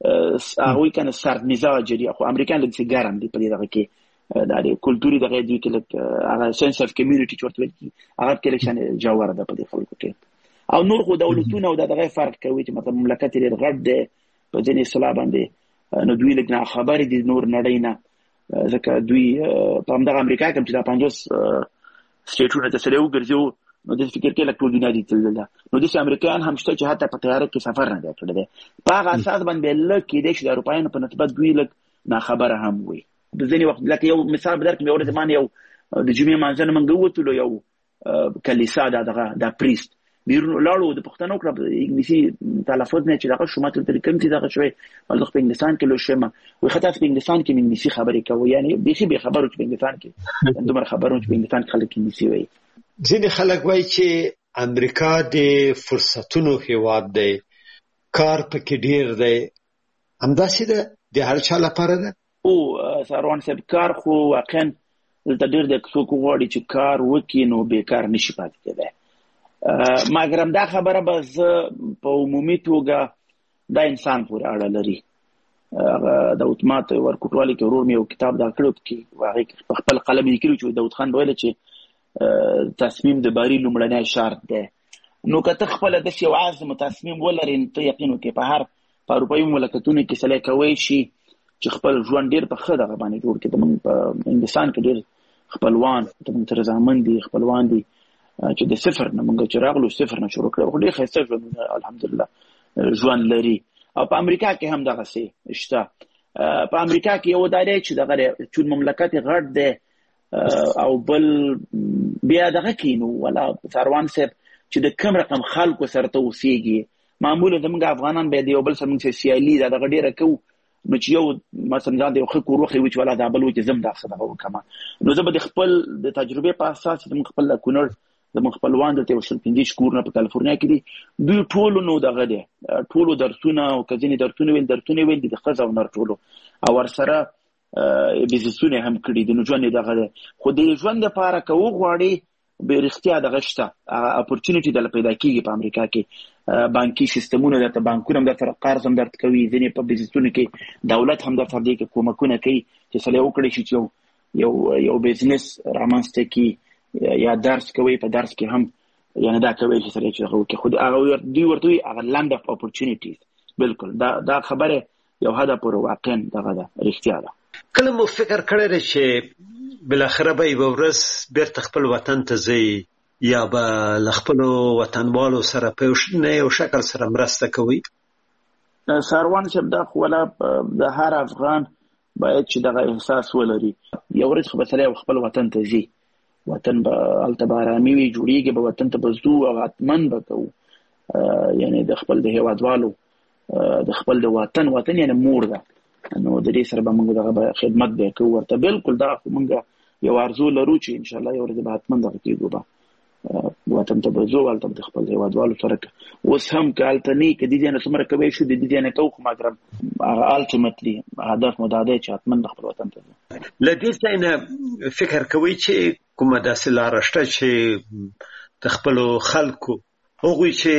هغه کنه سرد مزاج دي خو امریکایان لږ ګرم دي په دغه کې د کلتوري دغه دوی کې لکه هغه سنس اف کمیونټي چورت ویل کی هغه کې لکه جوړه ده په دې خلکو کې او نور خو دولتونه او دغه فرق کوي چې مثلا مملکت لري غټ ده په ځینې اصطلاح باندې نو دوی لکه خبرې دي نور نړۍ نه ځکه دوی په همدغه امریکا کې چې د 50 سټیټونو ته سره وګرځي نو د فکر کې لکه دنیا دي تل ده نو د امریکایان هم شته چې حتی په طیاره کې سفر نه دی کړی په هغه اساس باندې لکه د اروپایانو په نسبت دوی لکه نه خبره هم وي د ځینې وخت لکه یو مثال بدرکم یو زمان یو د جمعې مانځنه منګو وتلو یو کلیسا د پریست بیرون لاړو د پښتنو کړه انګلیسي تلفظ نه چې دغه شومه تل کوم چې دغه شوی ولې په انګلستان کې لو شمه وي خاطر په انګلستان کې انګلیسي خبرې کوي یعنی به خبرو چې په انګلستان کې دومره خبرو چې په انګلستان کې خلک انګلیسي وایي ځینې خلک وایي چې امریکا د فرصتونو هیواد دی کار پکې ډیر دی همداسې ده د هر چا لپاره ده او ساروان صاحب کار خو واقعا دلته ډیر د څوک غواړي چې کار وکړي نو بیکار نشي پاتې کېدای مګرم دا خبره به زه په عمومي توګه دا انسان پورې اړه لري. داود ماته ورکوټوالي کې ورور مې یو کتاب دا کړو کې هغه په خپل قلم لیکلو چې داود خان ویل چې تصمیم د باری لومړنی شرط دی. نو که ته خپله داسې یو عزم تصمیم ولرې نو ته یقین وکړې په هر په اروپایي مملکتونو کې سړی کوی شي چې خپل ژوند ډېر په ښه دغه باندې جوړ کړي. زموږ په هندوستان کې ډېر خپلوان زموږ ته رضامند دي، خپلوان دي چې د صفر نه موږ چې راغلو صفر نه شروع کړو، ډېر ښایسته ژوندونه الحمدلله ژوند لري. او په امریکا کې هم دغسې شته. په امریکا کې یو دا دی چې دغه چون مملکت غټ دی او بل بیا دغه کې نو ولا ساروان صاحب چې د کوم رقم خلکو سره ته اوسېږي، معمولا زموږ افغانان به د یو بل سره موږ سیالي دغه ډېره کوو، نو چې یو مثلا ځان د یو ښه کور وښیي چې ولا دا بل وایي چې زه هم دغسې دغه وکړم. نو زه به د خپل د تجربې په اساس زموږ خپل کونړ زموږ خپلوان دلته یو 15 کورونه په کالیفورنیا کې دي، دوی ټولو نو دغه دی ټولو درسونه او که ځینې درسونه ویل دي د ښځه او نر ټولو، او ورسره بزنسونه هم کړي دي. نو ژوند یې دغه دی. خو د ژوند دپاره که وغواړې به رښتیا دغه شته اپورچونیټي دله پیدا کېږي. په امریکا کې بانکي سیستمونه درته بانکونه هم درته قرض هم درته کوي، ځینې په بزنسونو کې دولت هم درته دې کې کومکونه کوي چې سړی وکړی شي چې یو بزنس رامنځته کړي یا درس کوي، په درس کې هم یعنې دا کوي چې سړی چې هغه وکړي. خو دوی ورته وایي هغه لند اف اپورچونیټیز. بالکل دا خبره یو حده پورې واقعا دغه ده، رښتیا ده. کله مو فکر کړی دی چې بالاخره به یوه ورځ بیرته خپل وطن ته ځئ یا به له خپلو وطنوالو سره په یو شکل سره مرسته کوئ؟ ساروان صاحب دا خو د هر افغان باید چې دغه احساس ولري. یو ورځ خو به سړی خپل وطن ته ځي، وطن به هلته به ارامي وي، جوړېږي به، وطن ته به ځو او حتمن به کوو. یعنې د خپل د هېوادوالو د خپل د وطن یعنې مور ده، نو د دې سره به موږ دغه خدمت به کوو ورته. بالکل دا خو موږ یو ارزو لرو چې انشاءالله یو ورځ به حتمن دغه کېږو، به وطن ته به ځو، هلته به د خپل هېوادوالو سره اوس هم که هلته نه که د دې نه څومره کوی شو د دې نه کوو، خو مګرم هغه الټیمیټلي هدف مو دا دی چې حتمن د خپل وطن ته ځو. له دې ځای نه فکر کوئ چې کومه داسې لاره شته چې د خپلو خلکو هغوی چې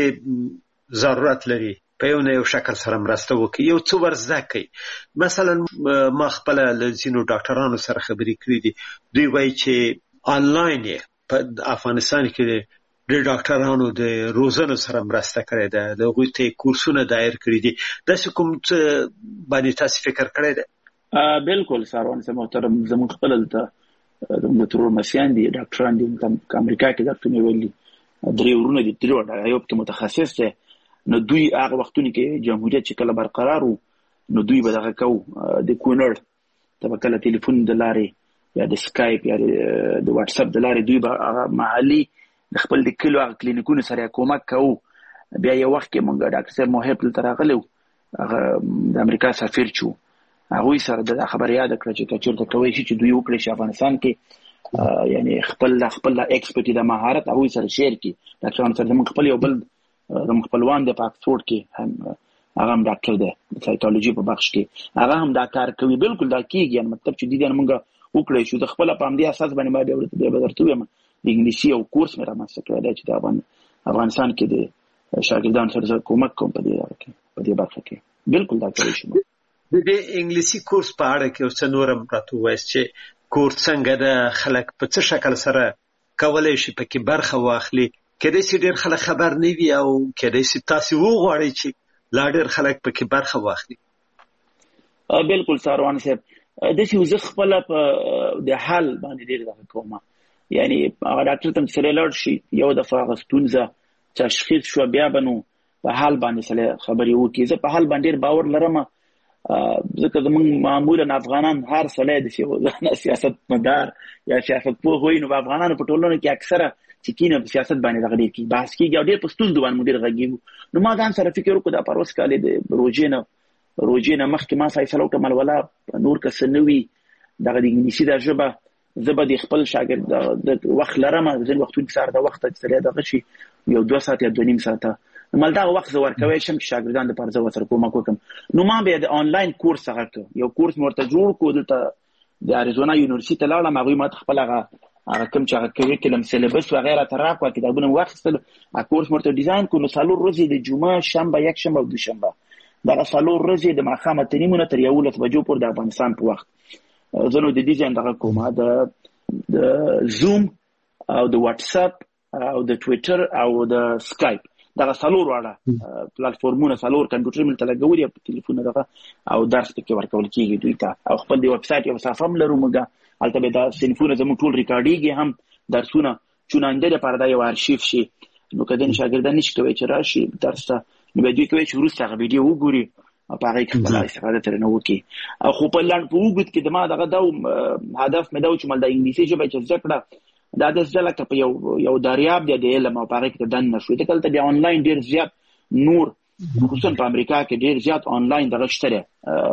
ضرورت لري په یو شکل سره مرسته وکړي، یو څه ور زده کړي؟ مثلا ما خپله له ځینو ډاکټرانو سره خبرې کړې دي، دوی وایي چې آنلاین یې په افغانستان کې د ډاکټرانو د روزنو سره مرسته کړې ده، د هغوی ته کورسونه دایر کړي دي. داسې کوم څه باندې تاسې فکر کړی دی؟ بالکل ساروان صاحب محترم، زموږ خپل دلته زموږ ترور مسیان دي، ډاکټران دي، امریکا کې درته مې ویلي 3 ورونه دي، 3 ایوب کې متخصص دی. نو دوی هغه وختونه کې جمهوریت چې کله برقرار وو، نو دوی به دغه کوو د کونړ ته به کله تلیفون د لارې یا د سکایپ یا د واټساپ د لارې دوی به هغه محلي د خپل د کلو هغه کلینیکونو سره کومک کوو. بیا یو وخت کې موږ ډاکټر صاحب محب دلته راغلی و، هغه د امریکا سفیر چې و، هغوی سره د خبره یاده کړه چې که چېرته کوی شي چې دوی وکړی شي افغانستان کې یعنې خپل ایکسپرټي د مهارت هغوی سره شیر کړي. ډاکټرانو سره زموږ خپل یو بل زموږ خپلوان دی په اکسفورډ کې، هغه هم ډاکټر دی د سایکالوجي په بخش کې، هغه هم دا کار کوي. بالکل دا کېږي، یعنې مطلب چې دې نه موږ وکړی شو. د خپله په همدې اساس باندې ما بیا درته ووایم د انګلیسي یو کورس مې رامنځته کړی دی چې د افغانستان کې د شاګردانو سره زه کومک کوم په دې برخه کې. بالکل دا کولی شو. د دې انګلیسي کورس په اړه کې څه نور هم راته ووایاست چې کورس څنګه ده، خلک په څه شکل سره کولی شي پکې برخه واخلي؟ کېدای شي ډېر خلک خبر نه وي او کېدای شي تاسې وغواړئ چې لا ډېر خلک پکې برخه واخلي. بالکل ساروان صاحب، داسې زه خپله په د حل باندې ډېر دغه کوم، یعنې هغه ډاکټر ته چې سړی لاړ شي یو دفعه هغه ستونزه تشخیص شوه، بیا به نو په حل باندې سړی خبرې وکړي. زه په حل باندې ډېر باور لرم، ځکه زموږ معمولا افغانان هر سړی د سیاست مدار یا سیاست پوه وایي، نو په افغانانو په ټولنه کې اکثره چې کینه په سیاست باندې دغه ډېر کې بحث کېږي او ډېر په ستونزو باندې موږ ډېر غږېږو. نو ما ځان سره فکر وکړو دا پروس کال د روژې نه مخکې ما فیصله وکړه ملوله نور که څه نه وي دغه د انګلیسي دا ژبه زه به د خپل شاګرد د وخت لرم، ځینې وختونه کې سهار د وخته چې سړی دغه شي یو 2 ساعت یا 2.5 ساعته مال دغه وخت زه ورکوی شم چې شاګردان دپاره زه ورسره کومک وکړم. نو ما بیا د آنلاین کورس هغه کړ، یو کورس مې ورته جوړ کړو، دلته د اریزونا یونیورسټي ته لاړم، هغوی ما ته خپل هغه هغه کوم چې هغه کریکولم سلیبس وغیره ته راکړه کتابونه واخیستل کورس مرته ډیزاین کړو 4 ورځې د جمعه شنبه یک شنبه او دوشنبه دا 4 ورځې د ماښام ته نیمونه تر 11 بجو پورې د افغانستان په وخت زه نو د ډیزاین دغه کوم د زوم او د واتس اپ او د ټوئیټر او د سکایپ دغه 4 واړه پلیټفارمونه 4 کمپیوټر مل تلګوري په ټلیفون دغه او درس کې ورکول کیږي دوی ته او خپل دی ویب سټ یو صفحه هم لرو موږ البته به دا صنفونه زموږ ټول ریکارډیږي هم درسونه چونانده لپاره دا یو ارشیف شي نو کله چې شاګردان نشي کوي چې راشي درس ته نو به دوی کوي چې وروسته هغه ویډیو وګوري او په هغه کې خپل استفاده ترې نه وکړي او خو په لاند په وګت کې د ما دغه دا هدف مې دا چې مل د انګلیسي ژبه چې زده کړه دا د ځله په یو دریاب دی د علم او په هغه کې دن نشو د کله بیا آنلاین ډیر زیات نور خصوصا په امریکا کې ډیر زیات آنلاین دغه شته د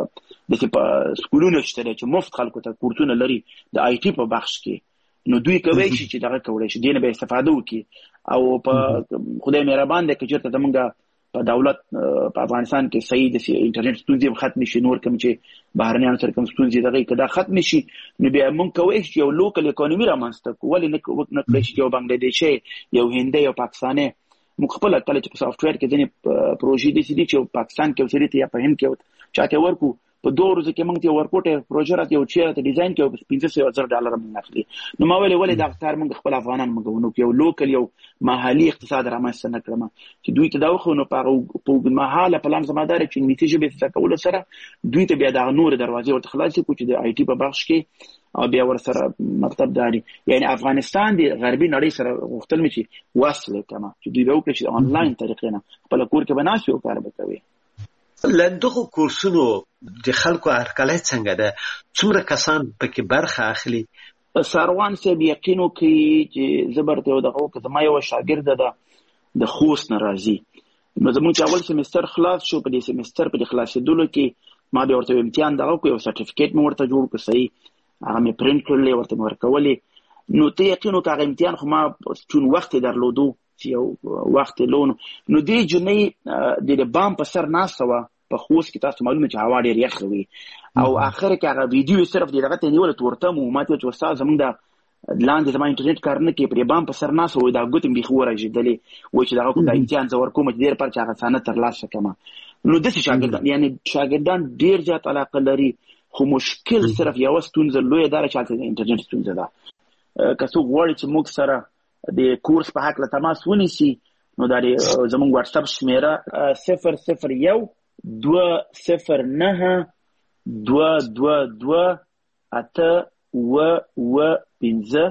سکولونو شته چې مفت خلکو ته کورسونه لري د آی ټي په بخش کې نو دوی کوي چې دغه کولای شي دینه به استفاده وکړي او په خدای مهربان دی چې چیرته زمونږ په دولت په افغانستان کې صحیح د انټرنیټ ستونزې ختم شي نور کوم چې بهرنیان سره کوم ستونزې دغه کدا ختم شي نو بیا مونږ کوی چې یو لوکل اکانومي رامنځته کوو ولې نه کړی چې یو بنگلاديشي یو هندي یو پاکستاني موږ خپل کله چې په سافټ ویر کې ځینې پروژې دي چې پاکستان کې وسري ته یا په هند کې چاته ورکو په 2 ورځې کې موږ ته ورکوټه پروژه راته یو چې ته ډیزاین کې $15,000 موږ اخلي نو ما ولې دا کار موږ خپل افغانان موږ نو یو لوکل یو محلي اقتصاد رامنځته نه کړم چې دوی ته دا خو نو په محاله پلان زمادار چې نتیجه به څه کول سره دوی ته بیا د نور دروازې ورته خلاصې کو چې د آی ټي په بخش کې او بیا ور سره مطلب داري یعنی افغانستان د غربي نړۍ سره غوښتل مې چې وصله کما چې دوی وکړي چې آنلاین طریقې نه خپل کور کې بناسي او کار وکوي لندغه کورسونو د خلکو هرکلی څنګه ده څومره کسان پکې برخه اخلي ساروان صاحب یقینو کې چې زبرته یو دغه که زما یو شاګرد ده د خوست ناراضي نو زموږ چې اول سیمستر خلاص شو په دې سیمستر په خلاصېدلو کې ما به ورته امتحان دغه کو یو سرټیفیکیټ مې ورته جوړ کړ صحیح هغه مې پرینټ کړل ورته ورکولې نو ته یقینو که هغه امتحان خو ما چون وخت درلودو یو وخت لون نو دې جنې د بام په سر ناسوه په خوست کې تاسو معلومه چې هوا ډېر یخ وي او اخر کې هغه ویډیو صرف دغه ته نیول تورته مو ماته چې استاد زمونږ د لاندې زما انټرنیټ کار نه کوي پر بام په سر ناسوه دا ګوتم به خو راځي و چې دغه کوم د امتحان زور کوم چې ډېر پر چې هغه سند ترلاسه کما نو د شاګردان یعنی شاګردان ډېر زیات علاقه لري خو مشکل صرف یو ستونزه لوی دار چې د انټرنیټ ستونزه ده که څوک غواړي چې موږ سره د کورس په حق له تماس ونیسي نو دا زموږ واتس اپ شمیره 001-209-222-815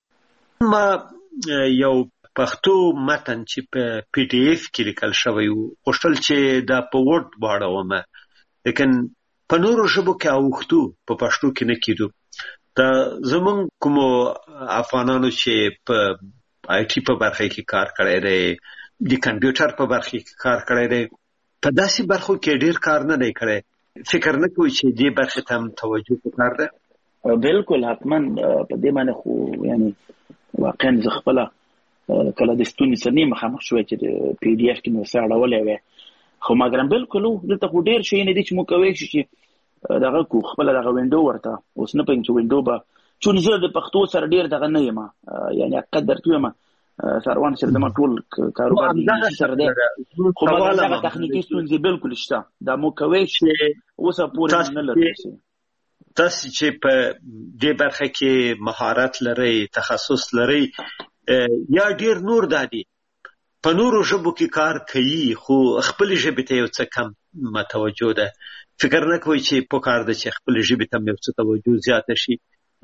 ما یو پښتو متن چې په پی ډی اف کې لیکل شوی و غوښتل چې دا په ورډ واړوم لیکن په نورو ژبو کې اوښتو په پښتو کې نه کېدو دا زمونږ کوم افغانانو چې په آی ټي په برخه کې کار کړی دی د کمپیوټر په برخه کې کار کړی دی په داسې برخو کې ډیر کار نه دی کړی فکر نه کوي چې دې برخه ته هم توجه وکړ ده بالکل حتما په دې باندې خو یعنی واقعا زه خپل کله د ستوني سره مخامخ شوې چې پی ډی اف کې نو سره ولې وې خو مګرم بالکل دلته خو ډیر شي نه دي چې مو کوي چې دغه کو خپل دغه وینډو ورته اوس نه پېږم چې وینډو به چون زه د پښتو سره ډیر دغه نه یم یعنی قدر ته یم سروان سره د ټول کاروبار سره ده خو مګر تخنیکی ستونزې بالکل شته دا مو کوي چې اوسه پورې نه لري تاسو چې په دې برخه کې مهارت لرئ تخصص لرئ یا ډیر نور دادي په نورو ژبو کې کار کوي خو خپل ژبې ته یو څه کم متوجه ده فکر نه کوي چې په کار ده چې خپل ژبې ته یو څه توجه زیاته شي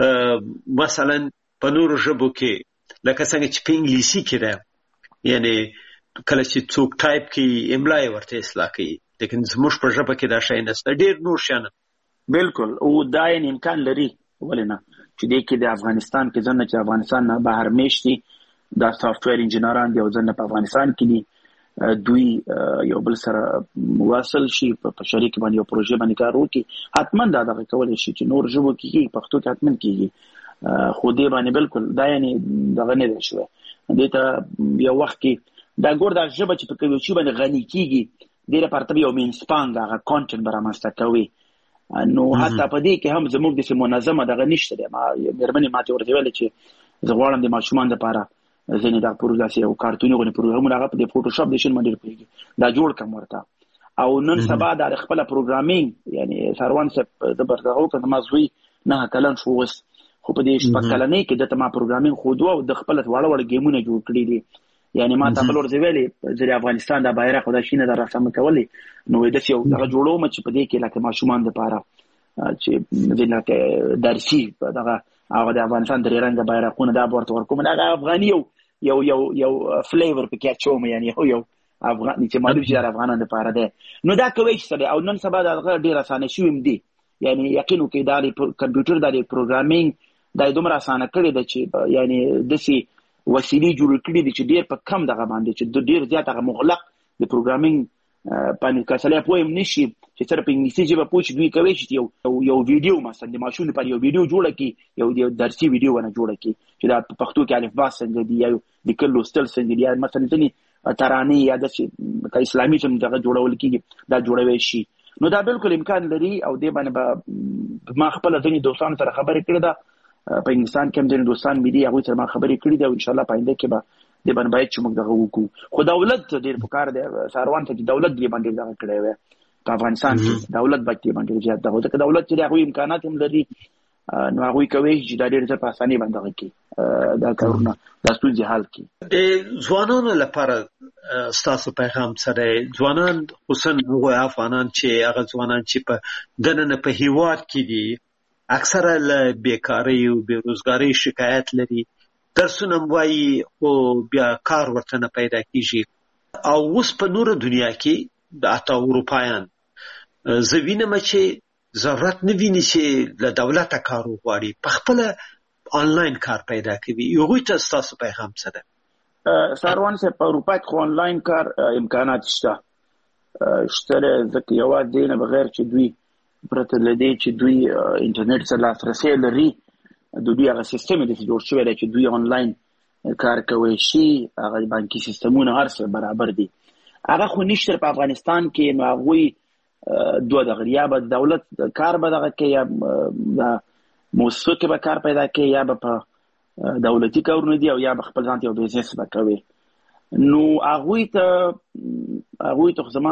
مثلا په نورو ژبو کې لکه څنګه چې په انګلیسي کې ده یعنی کله چې څوک ټایپ کوي املا یې ورته اصلاح کوي لیکن زموږ په ژبه کې دا شی نشته ډیر نور شیان بالکل او دا امکان لري ولنه چې د کې د افغانستان کې ځنه چې افغانستان نه بهر میشتي دا سافټ ویر انجینران دی او ځنه په افغانستان کې دي دوی یو بل سره واصل شي په شریک باندې یو پروژه باندې کار وکړي حتما دا دغه کول شي چې نور ژبو کې پښتو کې حتما کیږي خو دې باندې بالکل دا یعنی دغه نه دی شوی دې ته یو وخت کې دا ګور دا ژبه چې په کوم شي باندې غني کیږي ډیره پرته یو مین سپانګ هغه کانټنټ برامسته کوي نو حتی په دې کې هم زموږ د منظمه دغه نشته دی ما مېرمنې ماته ورته ویل چې زه غواړم د ماشومان لپاره ځینې دا پروګرام او کارتونونه پروګرامونه هغه په فوټوشاپ د شین باندې پیږي دا جوړ کوم ورته او نن سبا د خپل پروګرامینګ یعنی سروان څخه د برتغو کړه ما زوی نه کلن شو وس خو په دې شپه کلنې کې د ما پروګرامینګ خو دوه د خپل وړ گیمونه جوړ کړی دي یعنی ما ته بلور زویلې د افغانستان د بایرغ د شینه د رسم کولې نو د یو دغه جوړو مچ په دې کې لکه ماشومان لپاره چې د لکه درسي دغه هغه د افغانستان درې رنګه بایرغونه دا ورته ورکوم دا افغاني یو فلیور پکې اچوم یعنی یو افغان چې معلوم شي افغانان لپاره ده نو دا کوي چې او نن سبا دا ډیر اسانه شوم دي یعنی یقینو کې دا کمپیوټر د پروګرامینګ د دومره اسانه کړی دی چې یعنی دسي وسیلې جوړ کړې دي چې ډیر په کم دغه باندې چې ډیر زیات هغه مغلق د پروګرامینګ باندې کسلې پویم نشي چې سره په انګلیسي ژبه پوښ دوی کوي چې یو ویډیو مثلا د ماشوم لپاره یو ویډیو جوړ کړي یو درسي ویډیو ونه جوړ کړي چې دا په پښتو کې الف با څنګه دی یو د کلو ستل څنګه دی مثلا ځنی ترانه یا د اسلامي چې دغه جوړول کیږي دا جوړوي شي نو دا بالکل امکان لري او د باندې ما خپل ځنی دوستانو سره خبرې کړې ده په انګلستان کې هم ځنی دوستان مې دي هغه سره ما خبرې کړې ده او ان شاء الله پاینده کې به د باندې باید چې موږ دغه وکړو خو دولت ډیر پکار دی ساروان ته دولت دی باندې دغه کړی وي په افغانستان کې دولت باندې باندې زیات دغه د دولت چې هغه امکانات هم لري نو هغه کوي چې دا ډیر څه په اسانۍ باندې کوي دا کارونه د ستونزې حل کوي د ځوانانو لپاره ستاسو پیغام سره ځوانان خصوصا هغه افغانان چې هغه ځوانان چې په دننه په هیواد کې دي اکثره له بیکاری او بیروزګاری شکایت لري درسونه وایي او بیا کار ورته نه پیدا کیږي او اوس په نور دنیا کې د اتا اروپایان زوینه چې ضرورت نه ویني چې له دولت کار وغواړي په خپل آنلاین کار پیدا کوي یو ته تاسو پیغام سره ساروان سه په اروپا کې آنلاین کار امکانات شته ځکه یو دینه بغیر چې دوی پرته لدی چې دوی انټرنیټ سره لاسرسي لري د دوی هغه سیستم د جوړ شوی دی چې دوی آنلاین کار کوي شي هغه بانکي سیستمونه هر څه برابر دي هغه خو نشته په افغانستان کې نو هغه دوه دغه یا به دولت کار به دغه کې یا موسسه کې به کار پیدا کوي یا به په دولتي کارونه دي او یا به خپل ځان یو بزنس به کوي نو هغه ته زما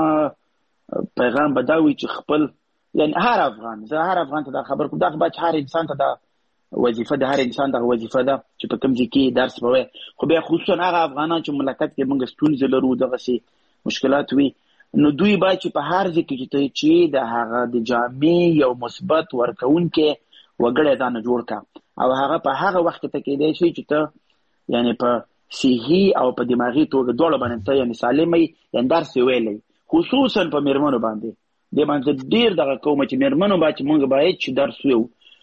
پیغام بداوي چې خپل یعنی هر افغان ته دا خبر کوم دا به هر انسان ته دا وظیفه د هر انسان د وظیفه ده چې په کوم ځای کې درس ووي خو بیا خصوصا هغه افغانان چې مملکت کې موږ ستونزې لرو دغه سي مشکلات وي نو دوی باید چې په هر ځای کې چې د هغه د جامع یو مثبت ورکون کې وګړی ځان جوړ کا او هغه په هغه وخت ته کې دی چې ته یعنی په صحي او په دماغي توګه ډول باندې یعنی سالمي یعنی درس ویلي خصوصا په میرمنو باندې د باندې ډیر دغه کوم چې میرمنو باندې موږ باید چې درس ویو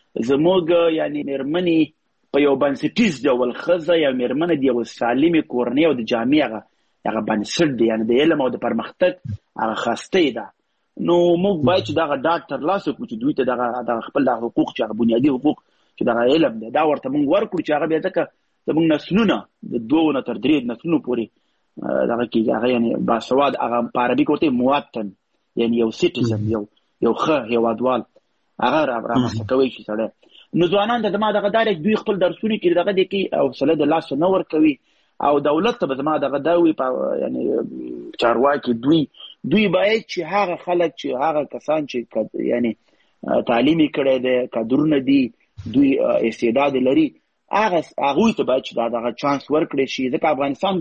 زموږ یعنی میرمنې په یو بنسټیز ډول ښځه یا میرمنه د یو سالمې کورنۍ او د جامع هغه بنسټ دی یعنی د علم او د پرمختګ هغه خاصه ده نو موږ باید چې دغه ډاکټر لاسو کو چې دوی ته دغه خپل د حقوق چې هغه بنیادي حقوق چې دغه علم دی دا ورته موږ ورکړو چې هغه بیا ځکه زموږ نسلونه د 2 نه تر 3 نسلونو پورې دغه کې هغه یعنی باسواد هغه په عربي کې ورته مواطن یعنی یو سټیزن یو ښه هیوادوال هغه رامنځته کوي چې سره نو ځوانان د ما دغه دارک دوی خپل درسونه کې دغه د کې او سله د لاس نه ور کوي او دولت ته به ما دغه داوي په یعنی چارواکي دوی باید چې هغه خلک چې هغه کسان چې یعنی تعلیمي کړي دي کادرونه دي دوی استعداد لري هغه ته باید چې دغه چانس ورکړي شي ځکه افغانستان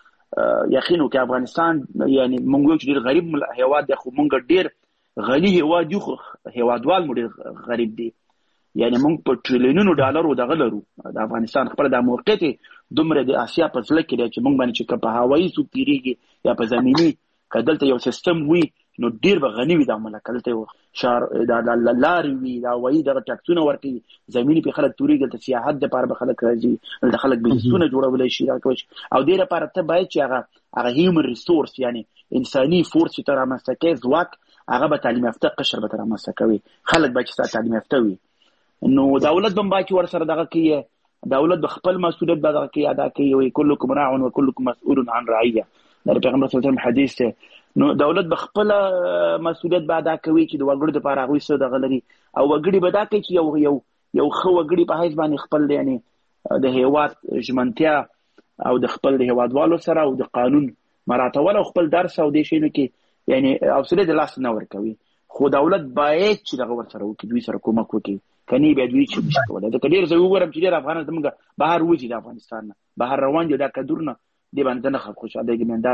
ګوره یقینو کې افغانستان یعنی موږ چې ډیر غریب هیواد دی خو موږ ډیر غني هیواد یو هیوادوال مو غریب دي یعنی موږ په ټریلیونونو ډالرو دغه لرو د افغانستان خپل د موقعیت دومره د آسیا په ځل کې چې موږ باندې چې په هوایي سو تیریږي یا په زمینی کدلته یو سیستم وي نو ډیر به غني وي د مملکت یو شهر د لاري وي دا وایي د ټاکسونه ورکي زمینی په خلک توريږي د سیاحت لپاره به خلک راځي د خلک بزنسونه جوړولای شي راکوي او ډیر لپاره ته باید چې هغه هیومن ریسورس یعنی انساني فورس تر رامنځته کوي ځواک هغه به تعلیم یافته قشر به تر رامنځته کوي خلک به چې تعلیم یافته وي نو دولت هم باید ور سره دغه کوي دولت به خپل مسؤلیت به دغه کوي ادا کوي او کلکم راع و کلکم مسؤول عن رعیه د پیغمبر صلی الله علیه وسلم حدیث ته نو دولت به خپل مسؤلیت به ادا کوي چې د وګړو لپاره هغه څه دغه لري او وګړي به دا کوي چې یو خو وګړي په حیث باندې خپل یعنی د هیواد ژمنتیا او د خپل د هیوادوالو سره او د قانون مراعاتول او خپل درس او د شینو کې یعنی اوسله د لاس نه ورکوي خو دولت باید چې دغه ورسره وکړي دوی سره کومک وکړي کني به دوی چې نشي کولای د کډیر زه وګورم چې د افغانستان موږ بهر وځي د افغانستان نه بهر روان دي دا کډورنه دی باندې نه خوشاله دي ګمنده